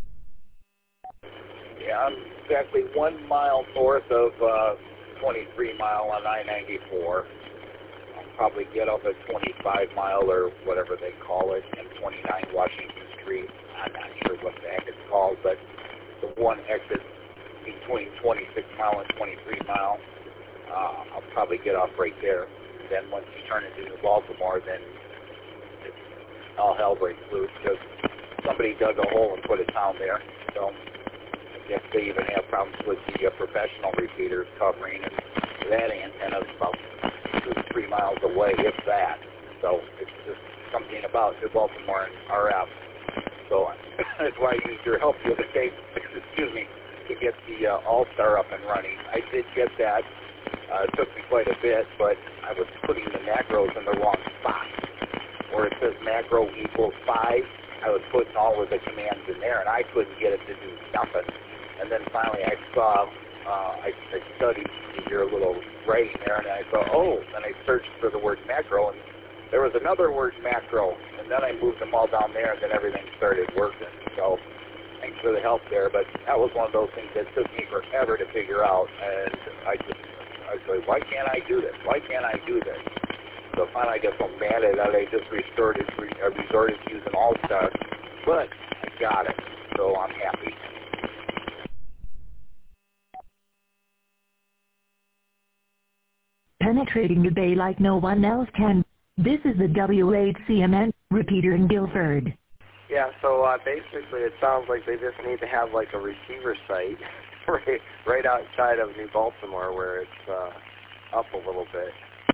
Yeah, I'm exactly 1 mile north of 23 mile on I-94. I'll probably get up at 25 mile or whatever they call it, and 29 Washington Street. I'm not sure what the heck it's called, but the one exit between 26 mile and 23 mile, I'll probably get off right there. Then once you turn into New Baltimore, then all hell breaks loose, because somebody dug a hole and put a town there. So I guess they even have problems with the professional repeaters covering, and that antenna's about 2-3 miles away, if that. So it's just something about New Baltimore and RF. So that's why I used your help the other day, to get the All-Star up and running. I did get that. It took me quite a bit, but I was putting the macros in the wrong spot. Where it says macro equals 5, I was putting all of the commands in there, and I couldn't get it to do nothing. And then finally I saw, I studied your little writing there, and I thought, oh, then I searched for the word macro, and there was another word macro, and then I moved them all down there, and then everything started working. So thanks for the help there, but that was one of those things that took me forever to figure out, and I was like, why can't I do this? Why can't I do this? So finally I got so mad at it, I just resorted to using All-Star, but I got it, so I'm happy. Penetrating the bay like no one else can. This is the W8CMN repeater in Guilford. Yeah, so basically it sounds like they just need to have like a receiver site right outside of New Baltimore where it's up a little bit.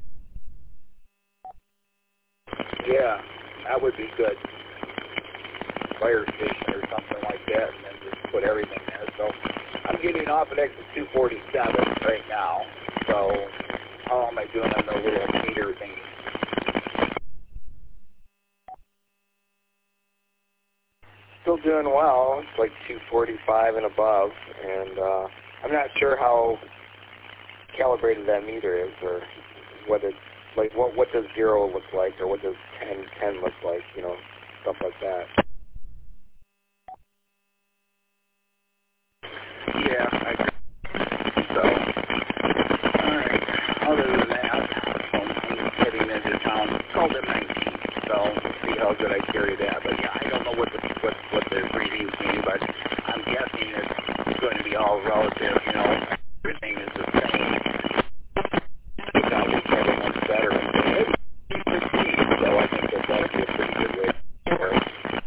Yeah, that would be good. Fire station or something like that, and then just put everything there. So I'm getting off at exit 247 right now. So how am I doing on the little meter thing? Still doing well. It's like 245 and above, and I'm not sure how calibrated that meter is, or whether it's like what does 0 look like, or what does 10 look like, stuff like that. Yeah, I agree. So, alright, other than that, I'm heading into town. It's called M19, so we'll see how good I carry that. But yeah, I don't know what the readings mean, but I'm guessing it's going to be all relative, everything is the same. It's always everyone's better, and so I think that'll be a pretty good way to work.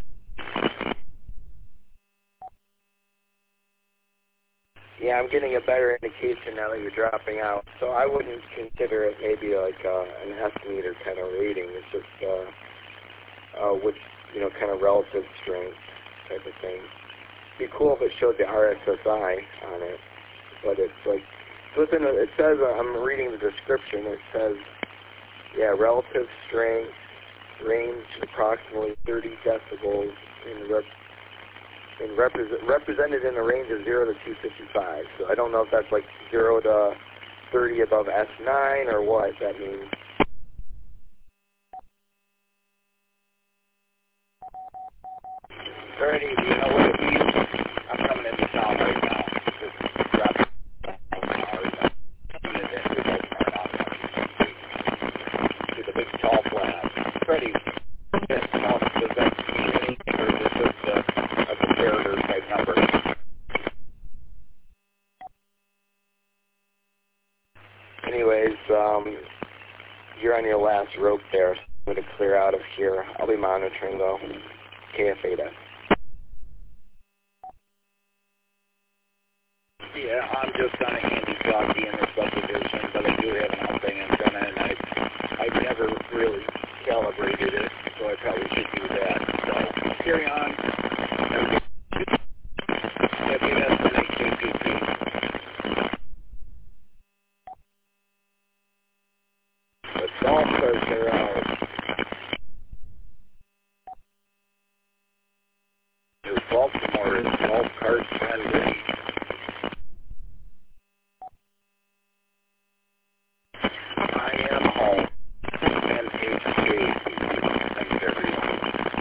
Yeah, I'm getting a better indication now that you're dropping out. So I wouldn't consider it maybe like an estimator kind of rating. It's just which kind of relative strength type of thing. It'd be cool if it showed the RSSI on it, but it's like it says I'm reading the description. It says, yeah, relative strength range approximately 30 decibels represented in a range of 0 to 255. So I don't know if that's like 0 to 30 above S9 or what that means. Alrighty, do you know what it means? I'm coming into town right now. Just dropping coming into to the big tall flat. Freddie, does that mean anything, or is this just a comparator type number? It's rogue there. So I'm going to clear out of here. I'll be monitoring, though. KF8S. Yeah, I'm just on a handy jockey in the subdivision, but I do have an outgoing antenna, and I've never really calibrated it, so I probably should do that. So, carry on. KF8S and HK22. The golf carts are out. New Baltimore is golf cart friendly. I am home. And HK. Thanks, everyone.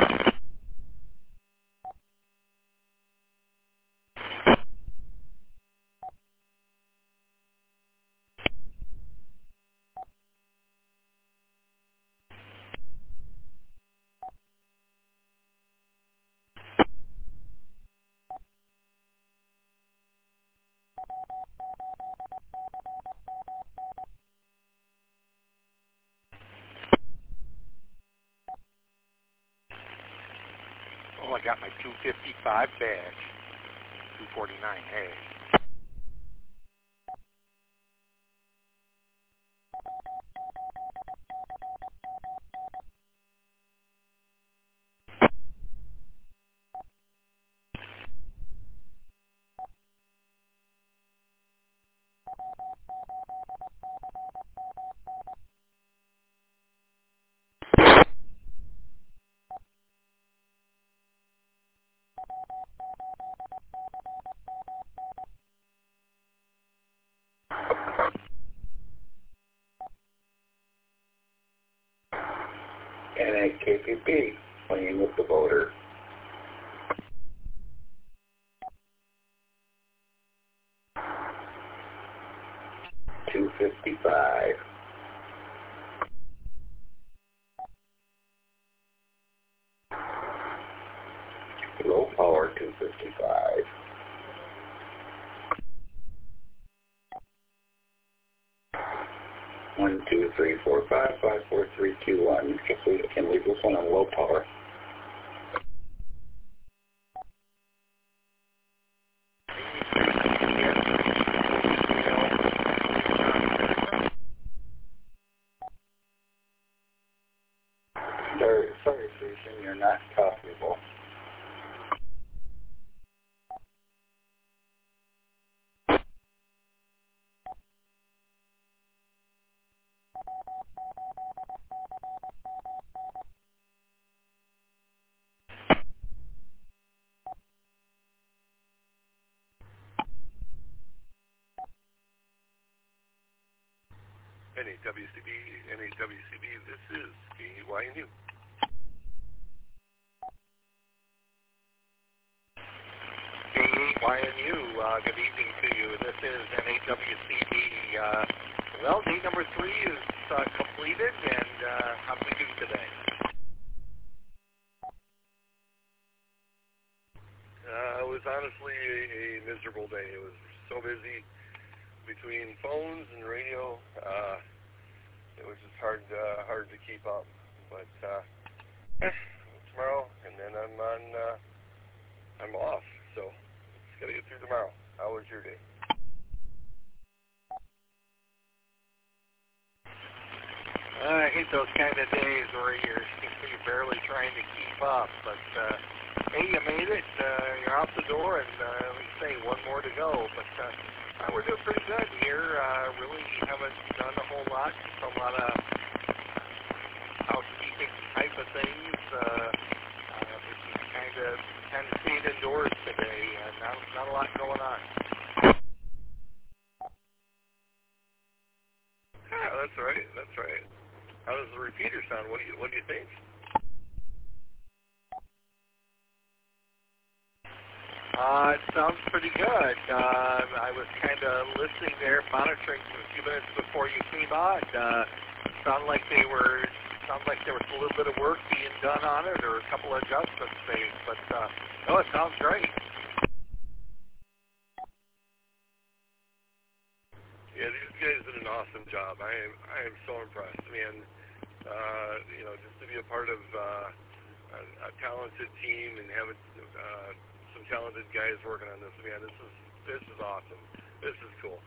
Oh, I got my 255 badge. 249A. And at KPP, playing with the voter. $255. Low power 255. One, two, three, four, five, 4, 3, 2, 1. Can leave this one on low power. Sorry, station, you're not copyable. NHWCB, this is KYNU. KYNU, good evening to you. This is NHWCB. Well, day number 3 is completed, and how did we do today? It was honestly a miserable day. It was so busy between phones and radio. It was just hard to keep up. But tomorrow, and then I'm off. So just gotta get through tomorrow. How was your day? I hate those kind of days where you're barely trying to keep up. But hey, you made it. You're out the door, and like I say, one more to go. But we're doing pretty good here. Really haven't done a whole lot. Just a lot of housekeeping type of things. Kind of stayed indoors today. Not a lot going on. Yeah, that's right. That's right. How does the repeater sound? What do you think? It sounds pretty good. I was kind of listening there, monitoring for a few minutes before you came on. Sounded like there was a little bit of work being done on it, or a couple of adjustments made. But no, it sounds great. Yeah, these guys did an awesome job. I am so impressed. Man, just to be a part of a talented team and having some talented guys working on this. Man, this is awesome. This is cool.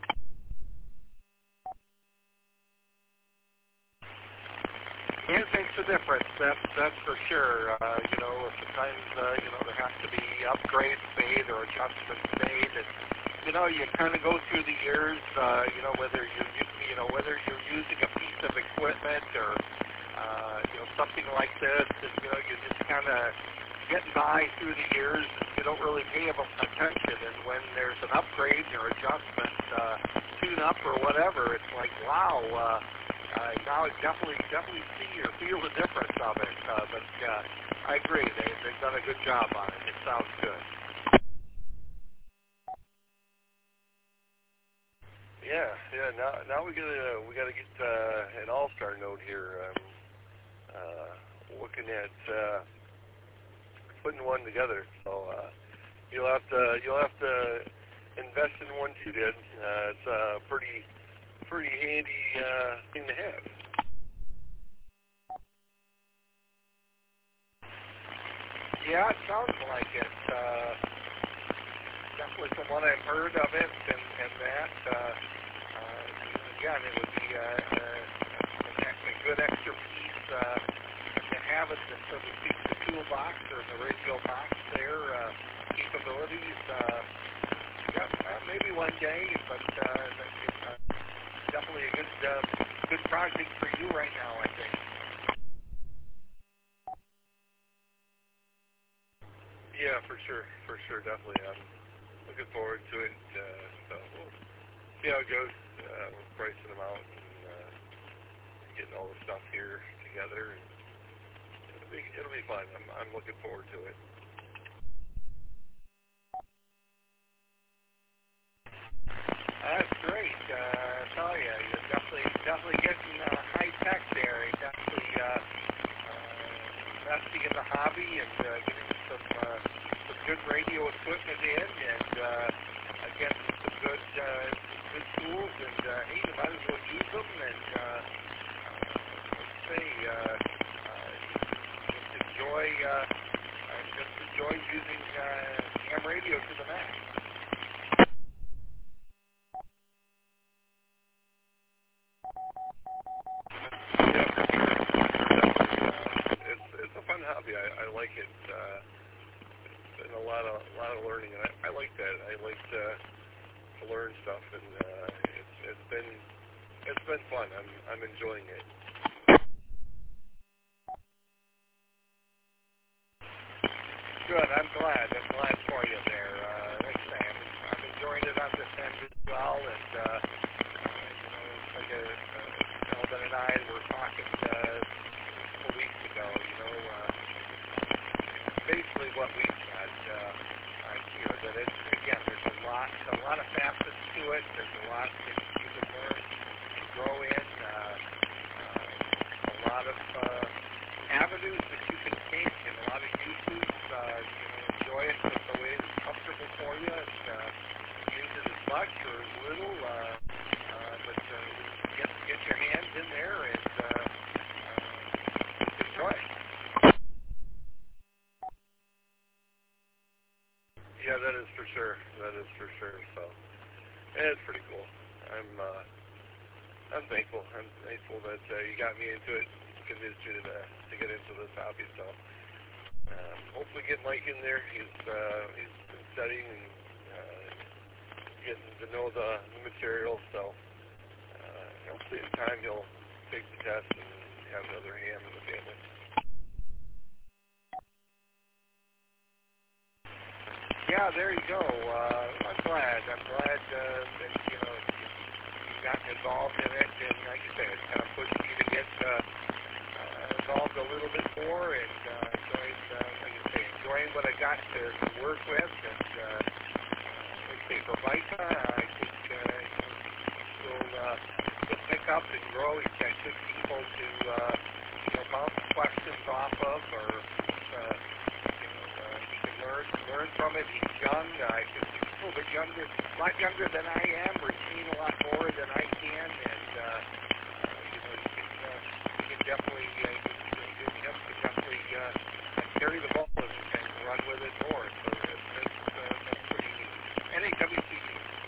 It makes a difference, that's for sure. Sometimes, there has to be upgrades made or adjustments made, and, you kind of go through the years, whether you're using a piece of equipment or, something like this, and, you just kind of get by through the years, and you don't really pay attention, and when there's an upgrade or adjustment, tune-up or whatever, it's like, wow, now I definitely see or feel the difference of it. But I agree, they've done a good job on it. It sounds good. Yeah. Now we gotta get an all-star note here. Looking at putting one together. So you'll have to invest in one you did. It's a pretty handy thing to have. Yeah, it sounds like it. Definitely from what I've heard of it and that, again, it would be a good extra piece to have it, so to speak, the toolbox or the radio box there, capabilities. Maybe one day, but definitely a good project for you right now, I think. Yeah, for sure, definitely. I'm looking forward to it. So we'll see how it goes. We're pricing them out and getting all the stuff here together. And it'll be fun. I'm looking forward to it. That's great. I tell you, you're definitely getting high tech there. You're definitely investing in the hobby and getting some good radio equipment in, and again, some good tools. And hey, you might as well use them. And just enjoy using ham radio to the max. It's a fun hobby. I like it. It's been a lot of learning, and I like that. I like to learn stuff, and it's been fun. I'm enjoying it. Good. I'm glad for you there. Like I say, I'm enjoying it on this end as well, and Elvin and I were talking a couple weeks ago. Basically what we said here, that it's, again, there's a lot of facets to it. There's a lot that you can learn and grow in. A lot of avenues that you can take, and a lot of uses. Enjoy it the way it's comfortable for you, and use it as much or as little, but get your hands in there and enjoy it. Yeah, that is for sure. So, it's pretty cool. I'm thankful. I'm thankful that you got me into it, convinced you to get into this hobby. So, hopefully get Mike in there. He's been studying and getting to know the material. So, hopefully in time he'll take the test and have another ham in the family. Yeah, there you go. I'm glad that you've gotten involved in it, and like you said, it's kind of pushing you to get involved a little bit more, and enjoying what I got to work with. And for Micah, I think he'll pick up and grow. He's got good people to bounce questions off of, or learn from it. He's young. I think he's a little bit younger, a lot younger than I am. We're seeing a lot more than I can, and you can definitely carry the ball and run with it more. So that's pretty neat. NAWCD.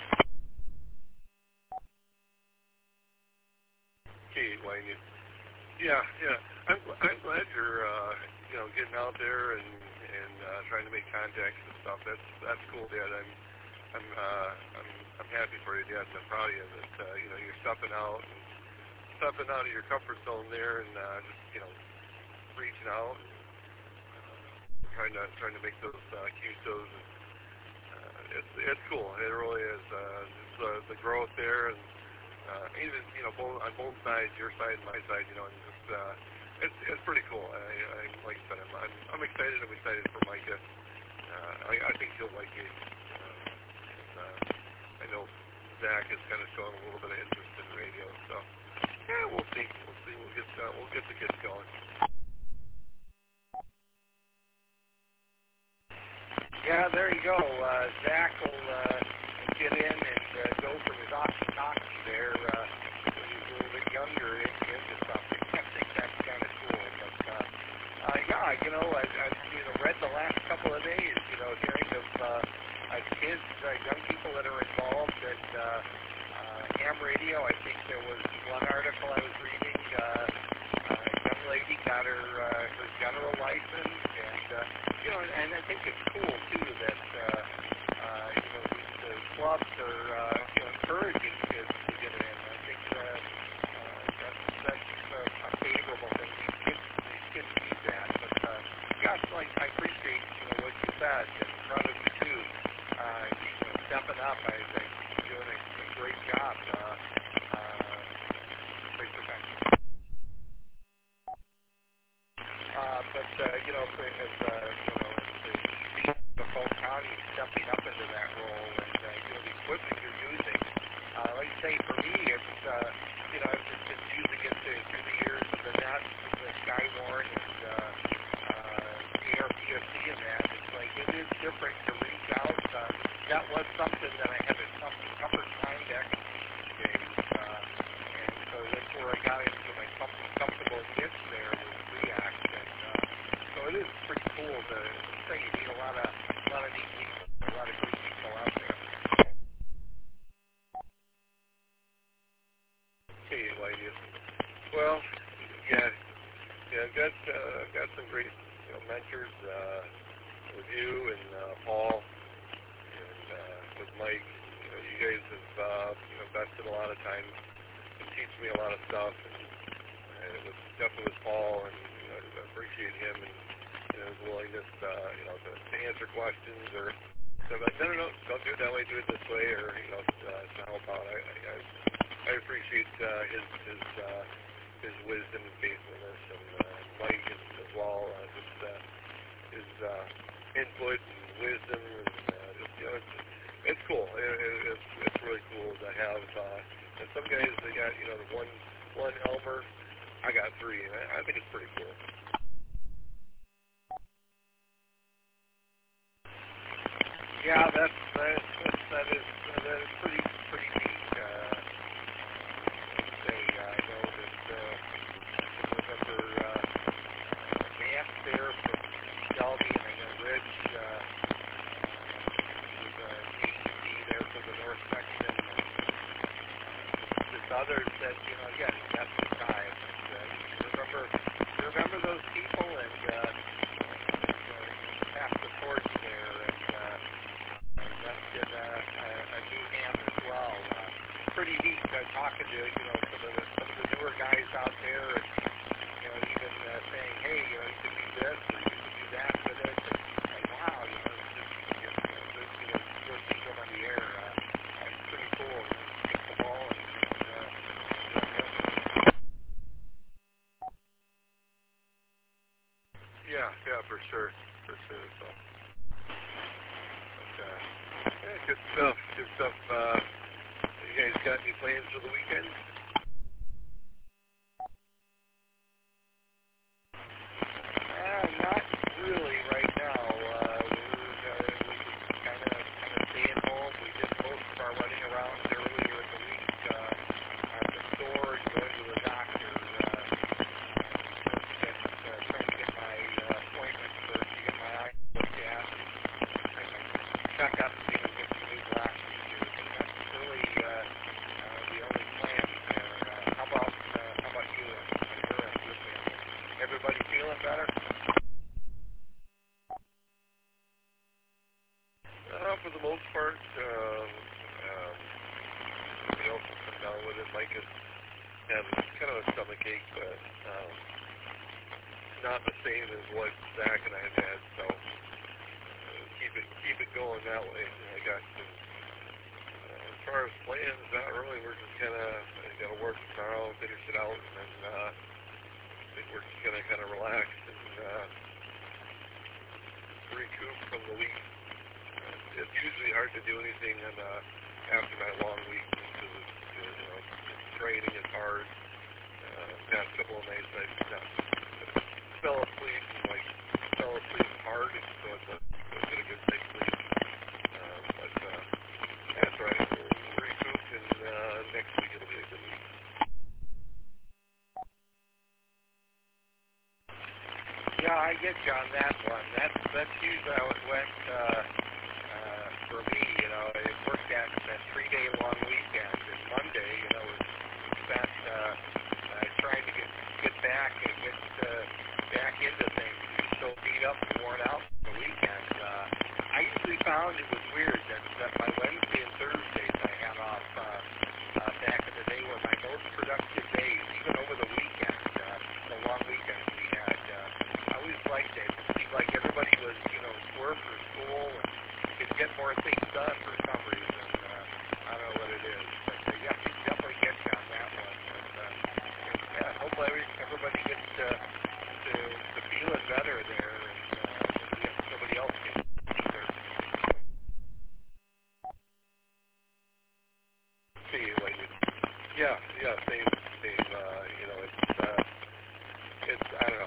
Okay, Wayne. Yeah. I'm glad you're getting out there and trying to make contacts and stuff. That's cool, Dad. I'm happy for you, Dad. I'm proud of you that you're stepping out of your comfort zone there and just reaching out, trying to make those QSOs. It's cool. It really is. The growth there, and even on both sides, your side and my side, and just it's pretty cool. I like I said, I'm excited. I'm excited for Micah. I think he'll like it. I know Zach is kind of showing a little bit of interest in radio, so yeah, we'll see. We'll get the kids going. Yeah, there you go. Zach will get in and go from his talkie there when he's a little bit younger into something. I think that's kind of cool. But I've read the last couple of days, hearing of kids, young people that are involved at ham radio. I think there was one article I was reading. A young lady got her general license, and I think it's cool too that these clubs are encouraging kids to get in. I think that's a favorable thing. These kids need that. But gosh, I appreciate what you said, and proud of you too. Stepping up, I think you're doing a great job. Great profession. The Polk County stepping up into that role and the equipment you're using. Like I say, for me, it's just using it through the years of the net, the Skywarn and ARPSC and that. It's like it is different to reach out. That was something that I had a tougher time to execute, and so that's where I got into my comfortable niche there with React. And so it is pretty cool to say you need a lot of neat people, a lot of good people out there. Okay, Whitey. Well, I've got some great mentors with you and Paul and with Mike. You guys have invested a lot of time and teach me a lot of stuff. And it was definitely with Paul, and I appreciate him and his willingness to answer questions or so like, no, don't do it that way, do it this way, or to help out. I appreciate his wisdom and faithfulness, and Mike as well, just his input and wisdom, and it's cool. It's really cool to have. And some guys they got the one Elmer, I got three, and I think it's pretty cool. Yeah, that is pretty neat. I know that remember Vance there from Shelby, and I know Rich was AED there for the North section. There's others that again that's the time. Remember those people and pass the torch there. And a new hand as well. Pretty neat talking to some of the newer guys out there, and even saying, hey, you can do this or you can do that with it. And wow, just seeing them on the air. It's pretty cool. Take the ball and yeah, for sure. So. Good stuff. You guys got any plans for the weekend? Not really right now. We're kind of staying home. We did most of our running around earlier in the week at the store and going to the doctor. for the most part. Everybody else will come down with it. Mike is having kind of a stomach ache, but not the same as what Zach and I have had. So keep it going that way. I got some, as far as plans, not really. We're just kind of got to work tomorrow, finish it out, and then I think we're just gonna kind of relax and recoup from the week. It's usually hard to do anything after my long week because it's training is hard. Past couple of nights I fell asleep hard, so it's get a good night's sleep. But that's right. We'll recoup, and next week it'll be a good week. Yeah, I get you on that one. That's usually how it went for me. It worked out that 3-day long weekend, and Monday, was spent trying to get back and get back into things. So beat up and worn out for the weekend. I usually found it was weird that my Wednesday and Thursdays I had off back in the day were my most productive days, even over the weekend, the long weekend we had. I always liked it. It seemed like everybody was, work or school and could get more things done for some reason. I don't know what it is, but yeah, you definitely get you on that one. And, yeah, hopefully everybody gets to feeling better there, and somebody else can either. See, like, yeah, same. It's I don't know.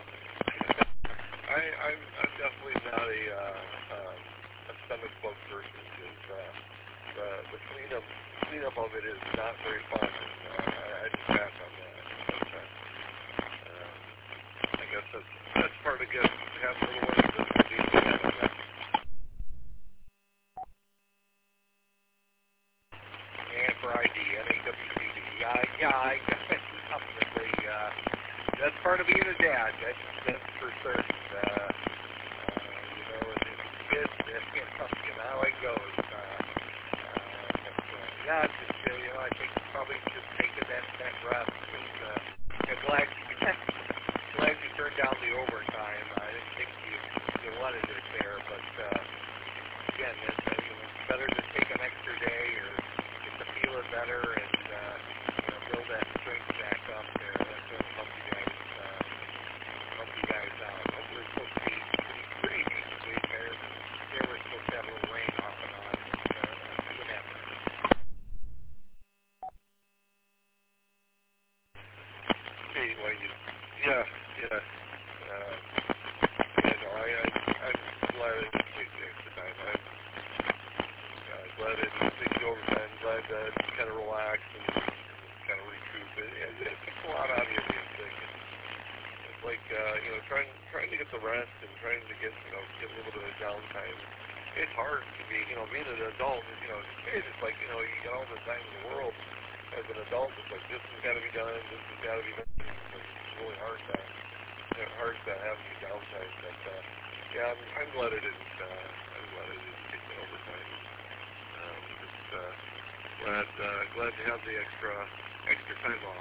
I'm definitely not a stomach bug person because the cleanup of it is not very fun. I just pass on that. I guess that's part of having a little work to be on that. And for ID, NAWCD. I definitely, that's part of being a dad. That's for certain. It's how it goes. Yeah, it's just, I think probably just taking that rest. I'm glad you turned down the overtime. I didn't think you wanted it there, but again, it's better to take an extra day or get to feeling better and build that strength back up there. That's going to help you guys out. Hopefully it's supposed to be pretty decent week there. They were supposed to have a little rain off and on. Hey, well, yeah. I'm glad I didn't take the extra time. I'm glad I didn't take the overtime. I'm glad that I kind of relaxed and kind of recoup. It takes a lot out of you being sick. It's like, trying to get the rest and trying to get a little bit of downtime. It's hard to be, being an adult, it's like, you get all the time in the world. As an adult, it's like, this has got to be done, this has got to be done. It's really hard to have any downtime. But, yeah, I'm glad I didn't take the overtime. Glad to have the extra time off.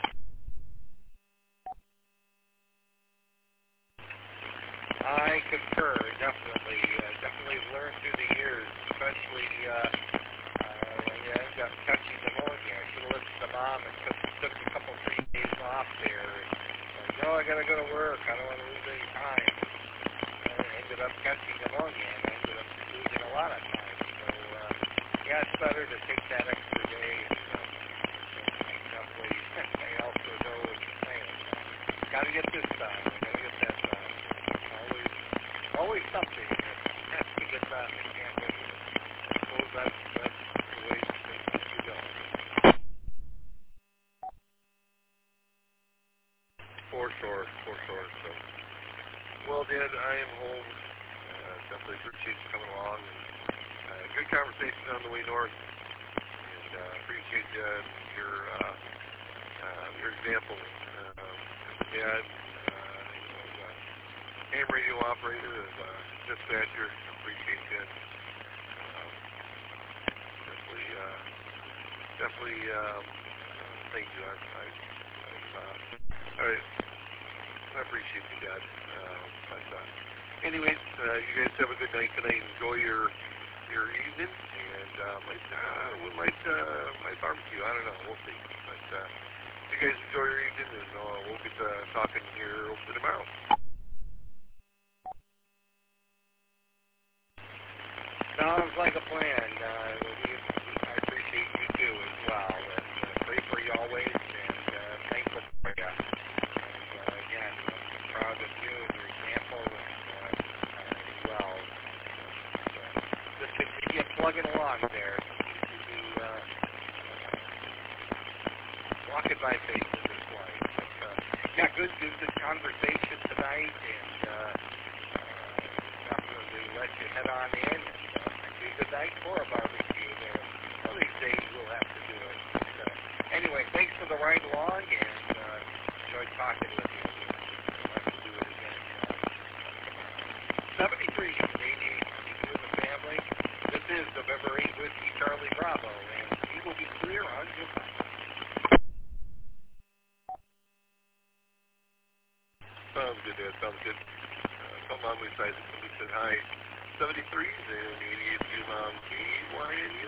I concur, definitely learned through the years, especially, I got catching pneumonia. I should have listened to Mom and took a couple 3 days off there. And, I got to go to work. I don't want to lose any time. And I ended up catching pneumonia and I ended up losing a lot of time. So, yeah, it's better to take that extra day. And definitely, I also know what you're saying. Got to get this done. I got to get that done. Always something that has to get done. It can't wait. I suppose that's the way you go. For sure. So, well, Dad, I am home. Definitely appreciate you coming along. And, good conversation on the way north. And appreciate your example. Dad, ham radio operator, as dispatcher, appreciate you. definitely, thank you. I appreciate you guys. Anyways, you guys have a good night tonight. Enjoy your evening, and we might barbecue. I don't know. We'll see. But you guys enjoy your evening, and we'll get talking here over tomorrow. Sounds like a plan. I appreciate you too as well. And pray for you always, and thankful for you. And again, proud of you and your example as well. Just continue plugging along there. Walking by faith in this life. But, yeah, good conversation tonight, and I'm going to let you head on in. Good night for a barbecue there. One of these days we'll have to do it. But, anyway, thanks for the ride along, and enjoyed talking with you. We'll have to do it again. 73 from 88 you and the family. This is November 8 Whiskey Charlie Bravo, and he will be clear on goodbye. Sounds good, Dad. Sounds good. Something on my side. Somebody said hi. 73s and 88 is on KYNU.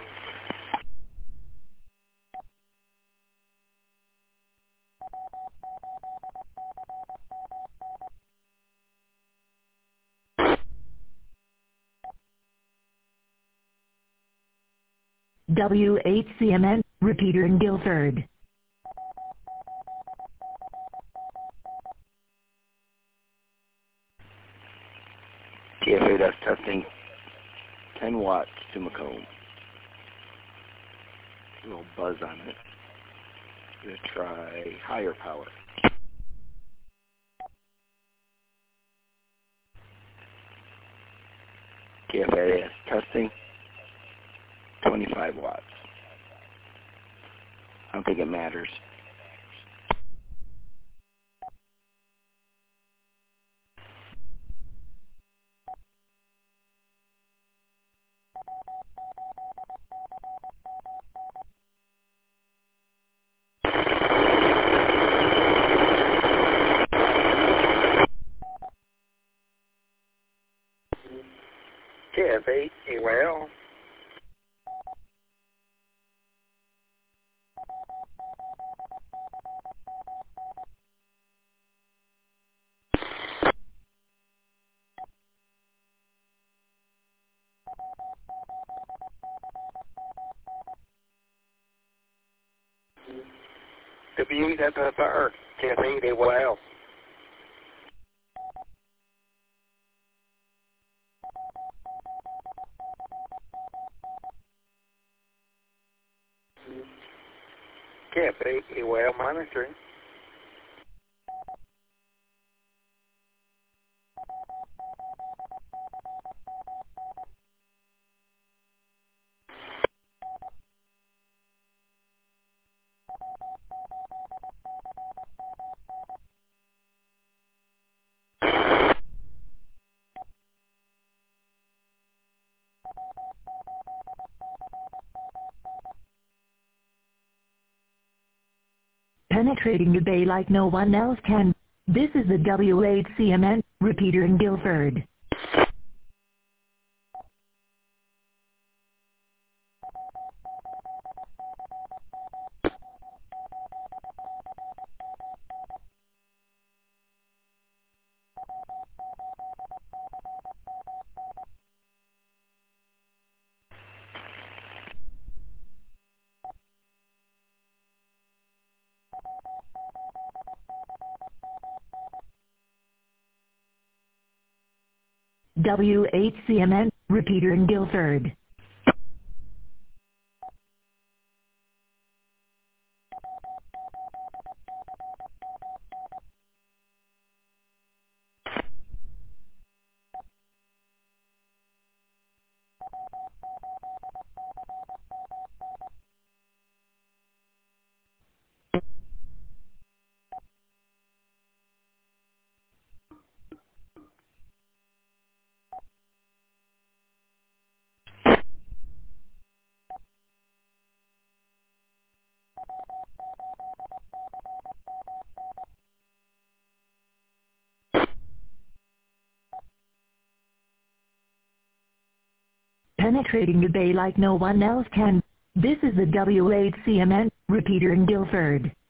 WHCMN, repeater in Guilford. KFA, that's testing. 10 watts to Macomb. A little buzz on it. Going to try higher power. KFA, that's testing. 25 watts. I don't think it matters. KF8, well. W8FFR, KF8, well. KF8, well, monitoring. Penetrating the bay like no one else can. This is the WHCMN, repeater in Guilford. WHCMN, repeater in Guilford. penetrating the bay like no one else can. This is the WHCMN repeater in Guilford.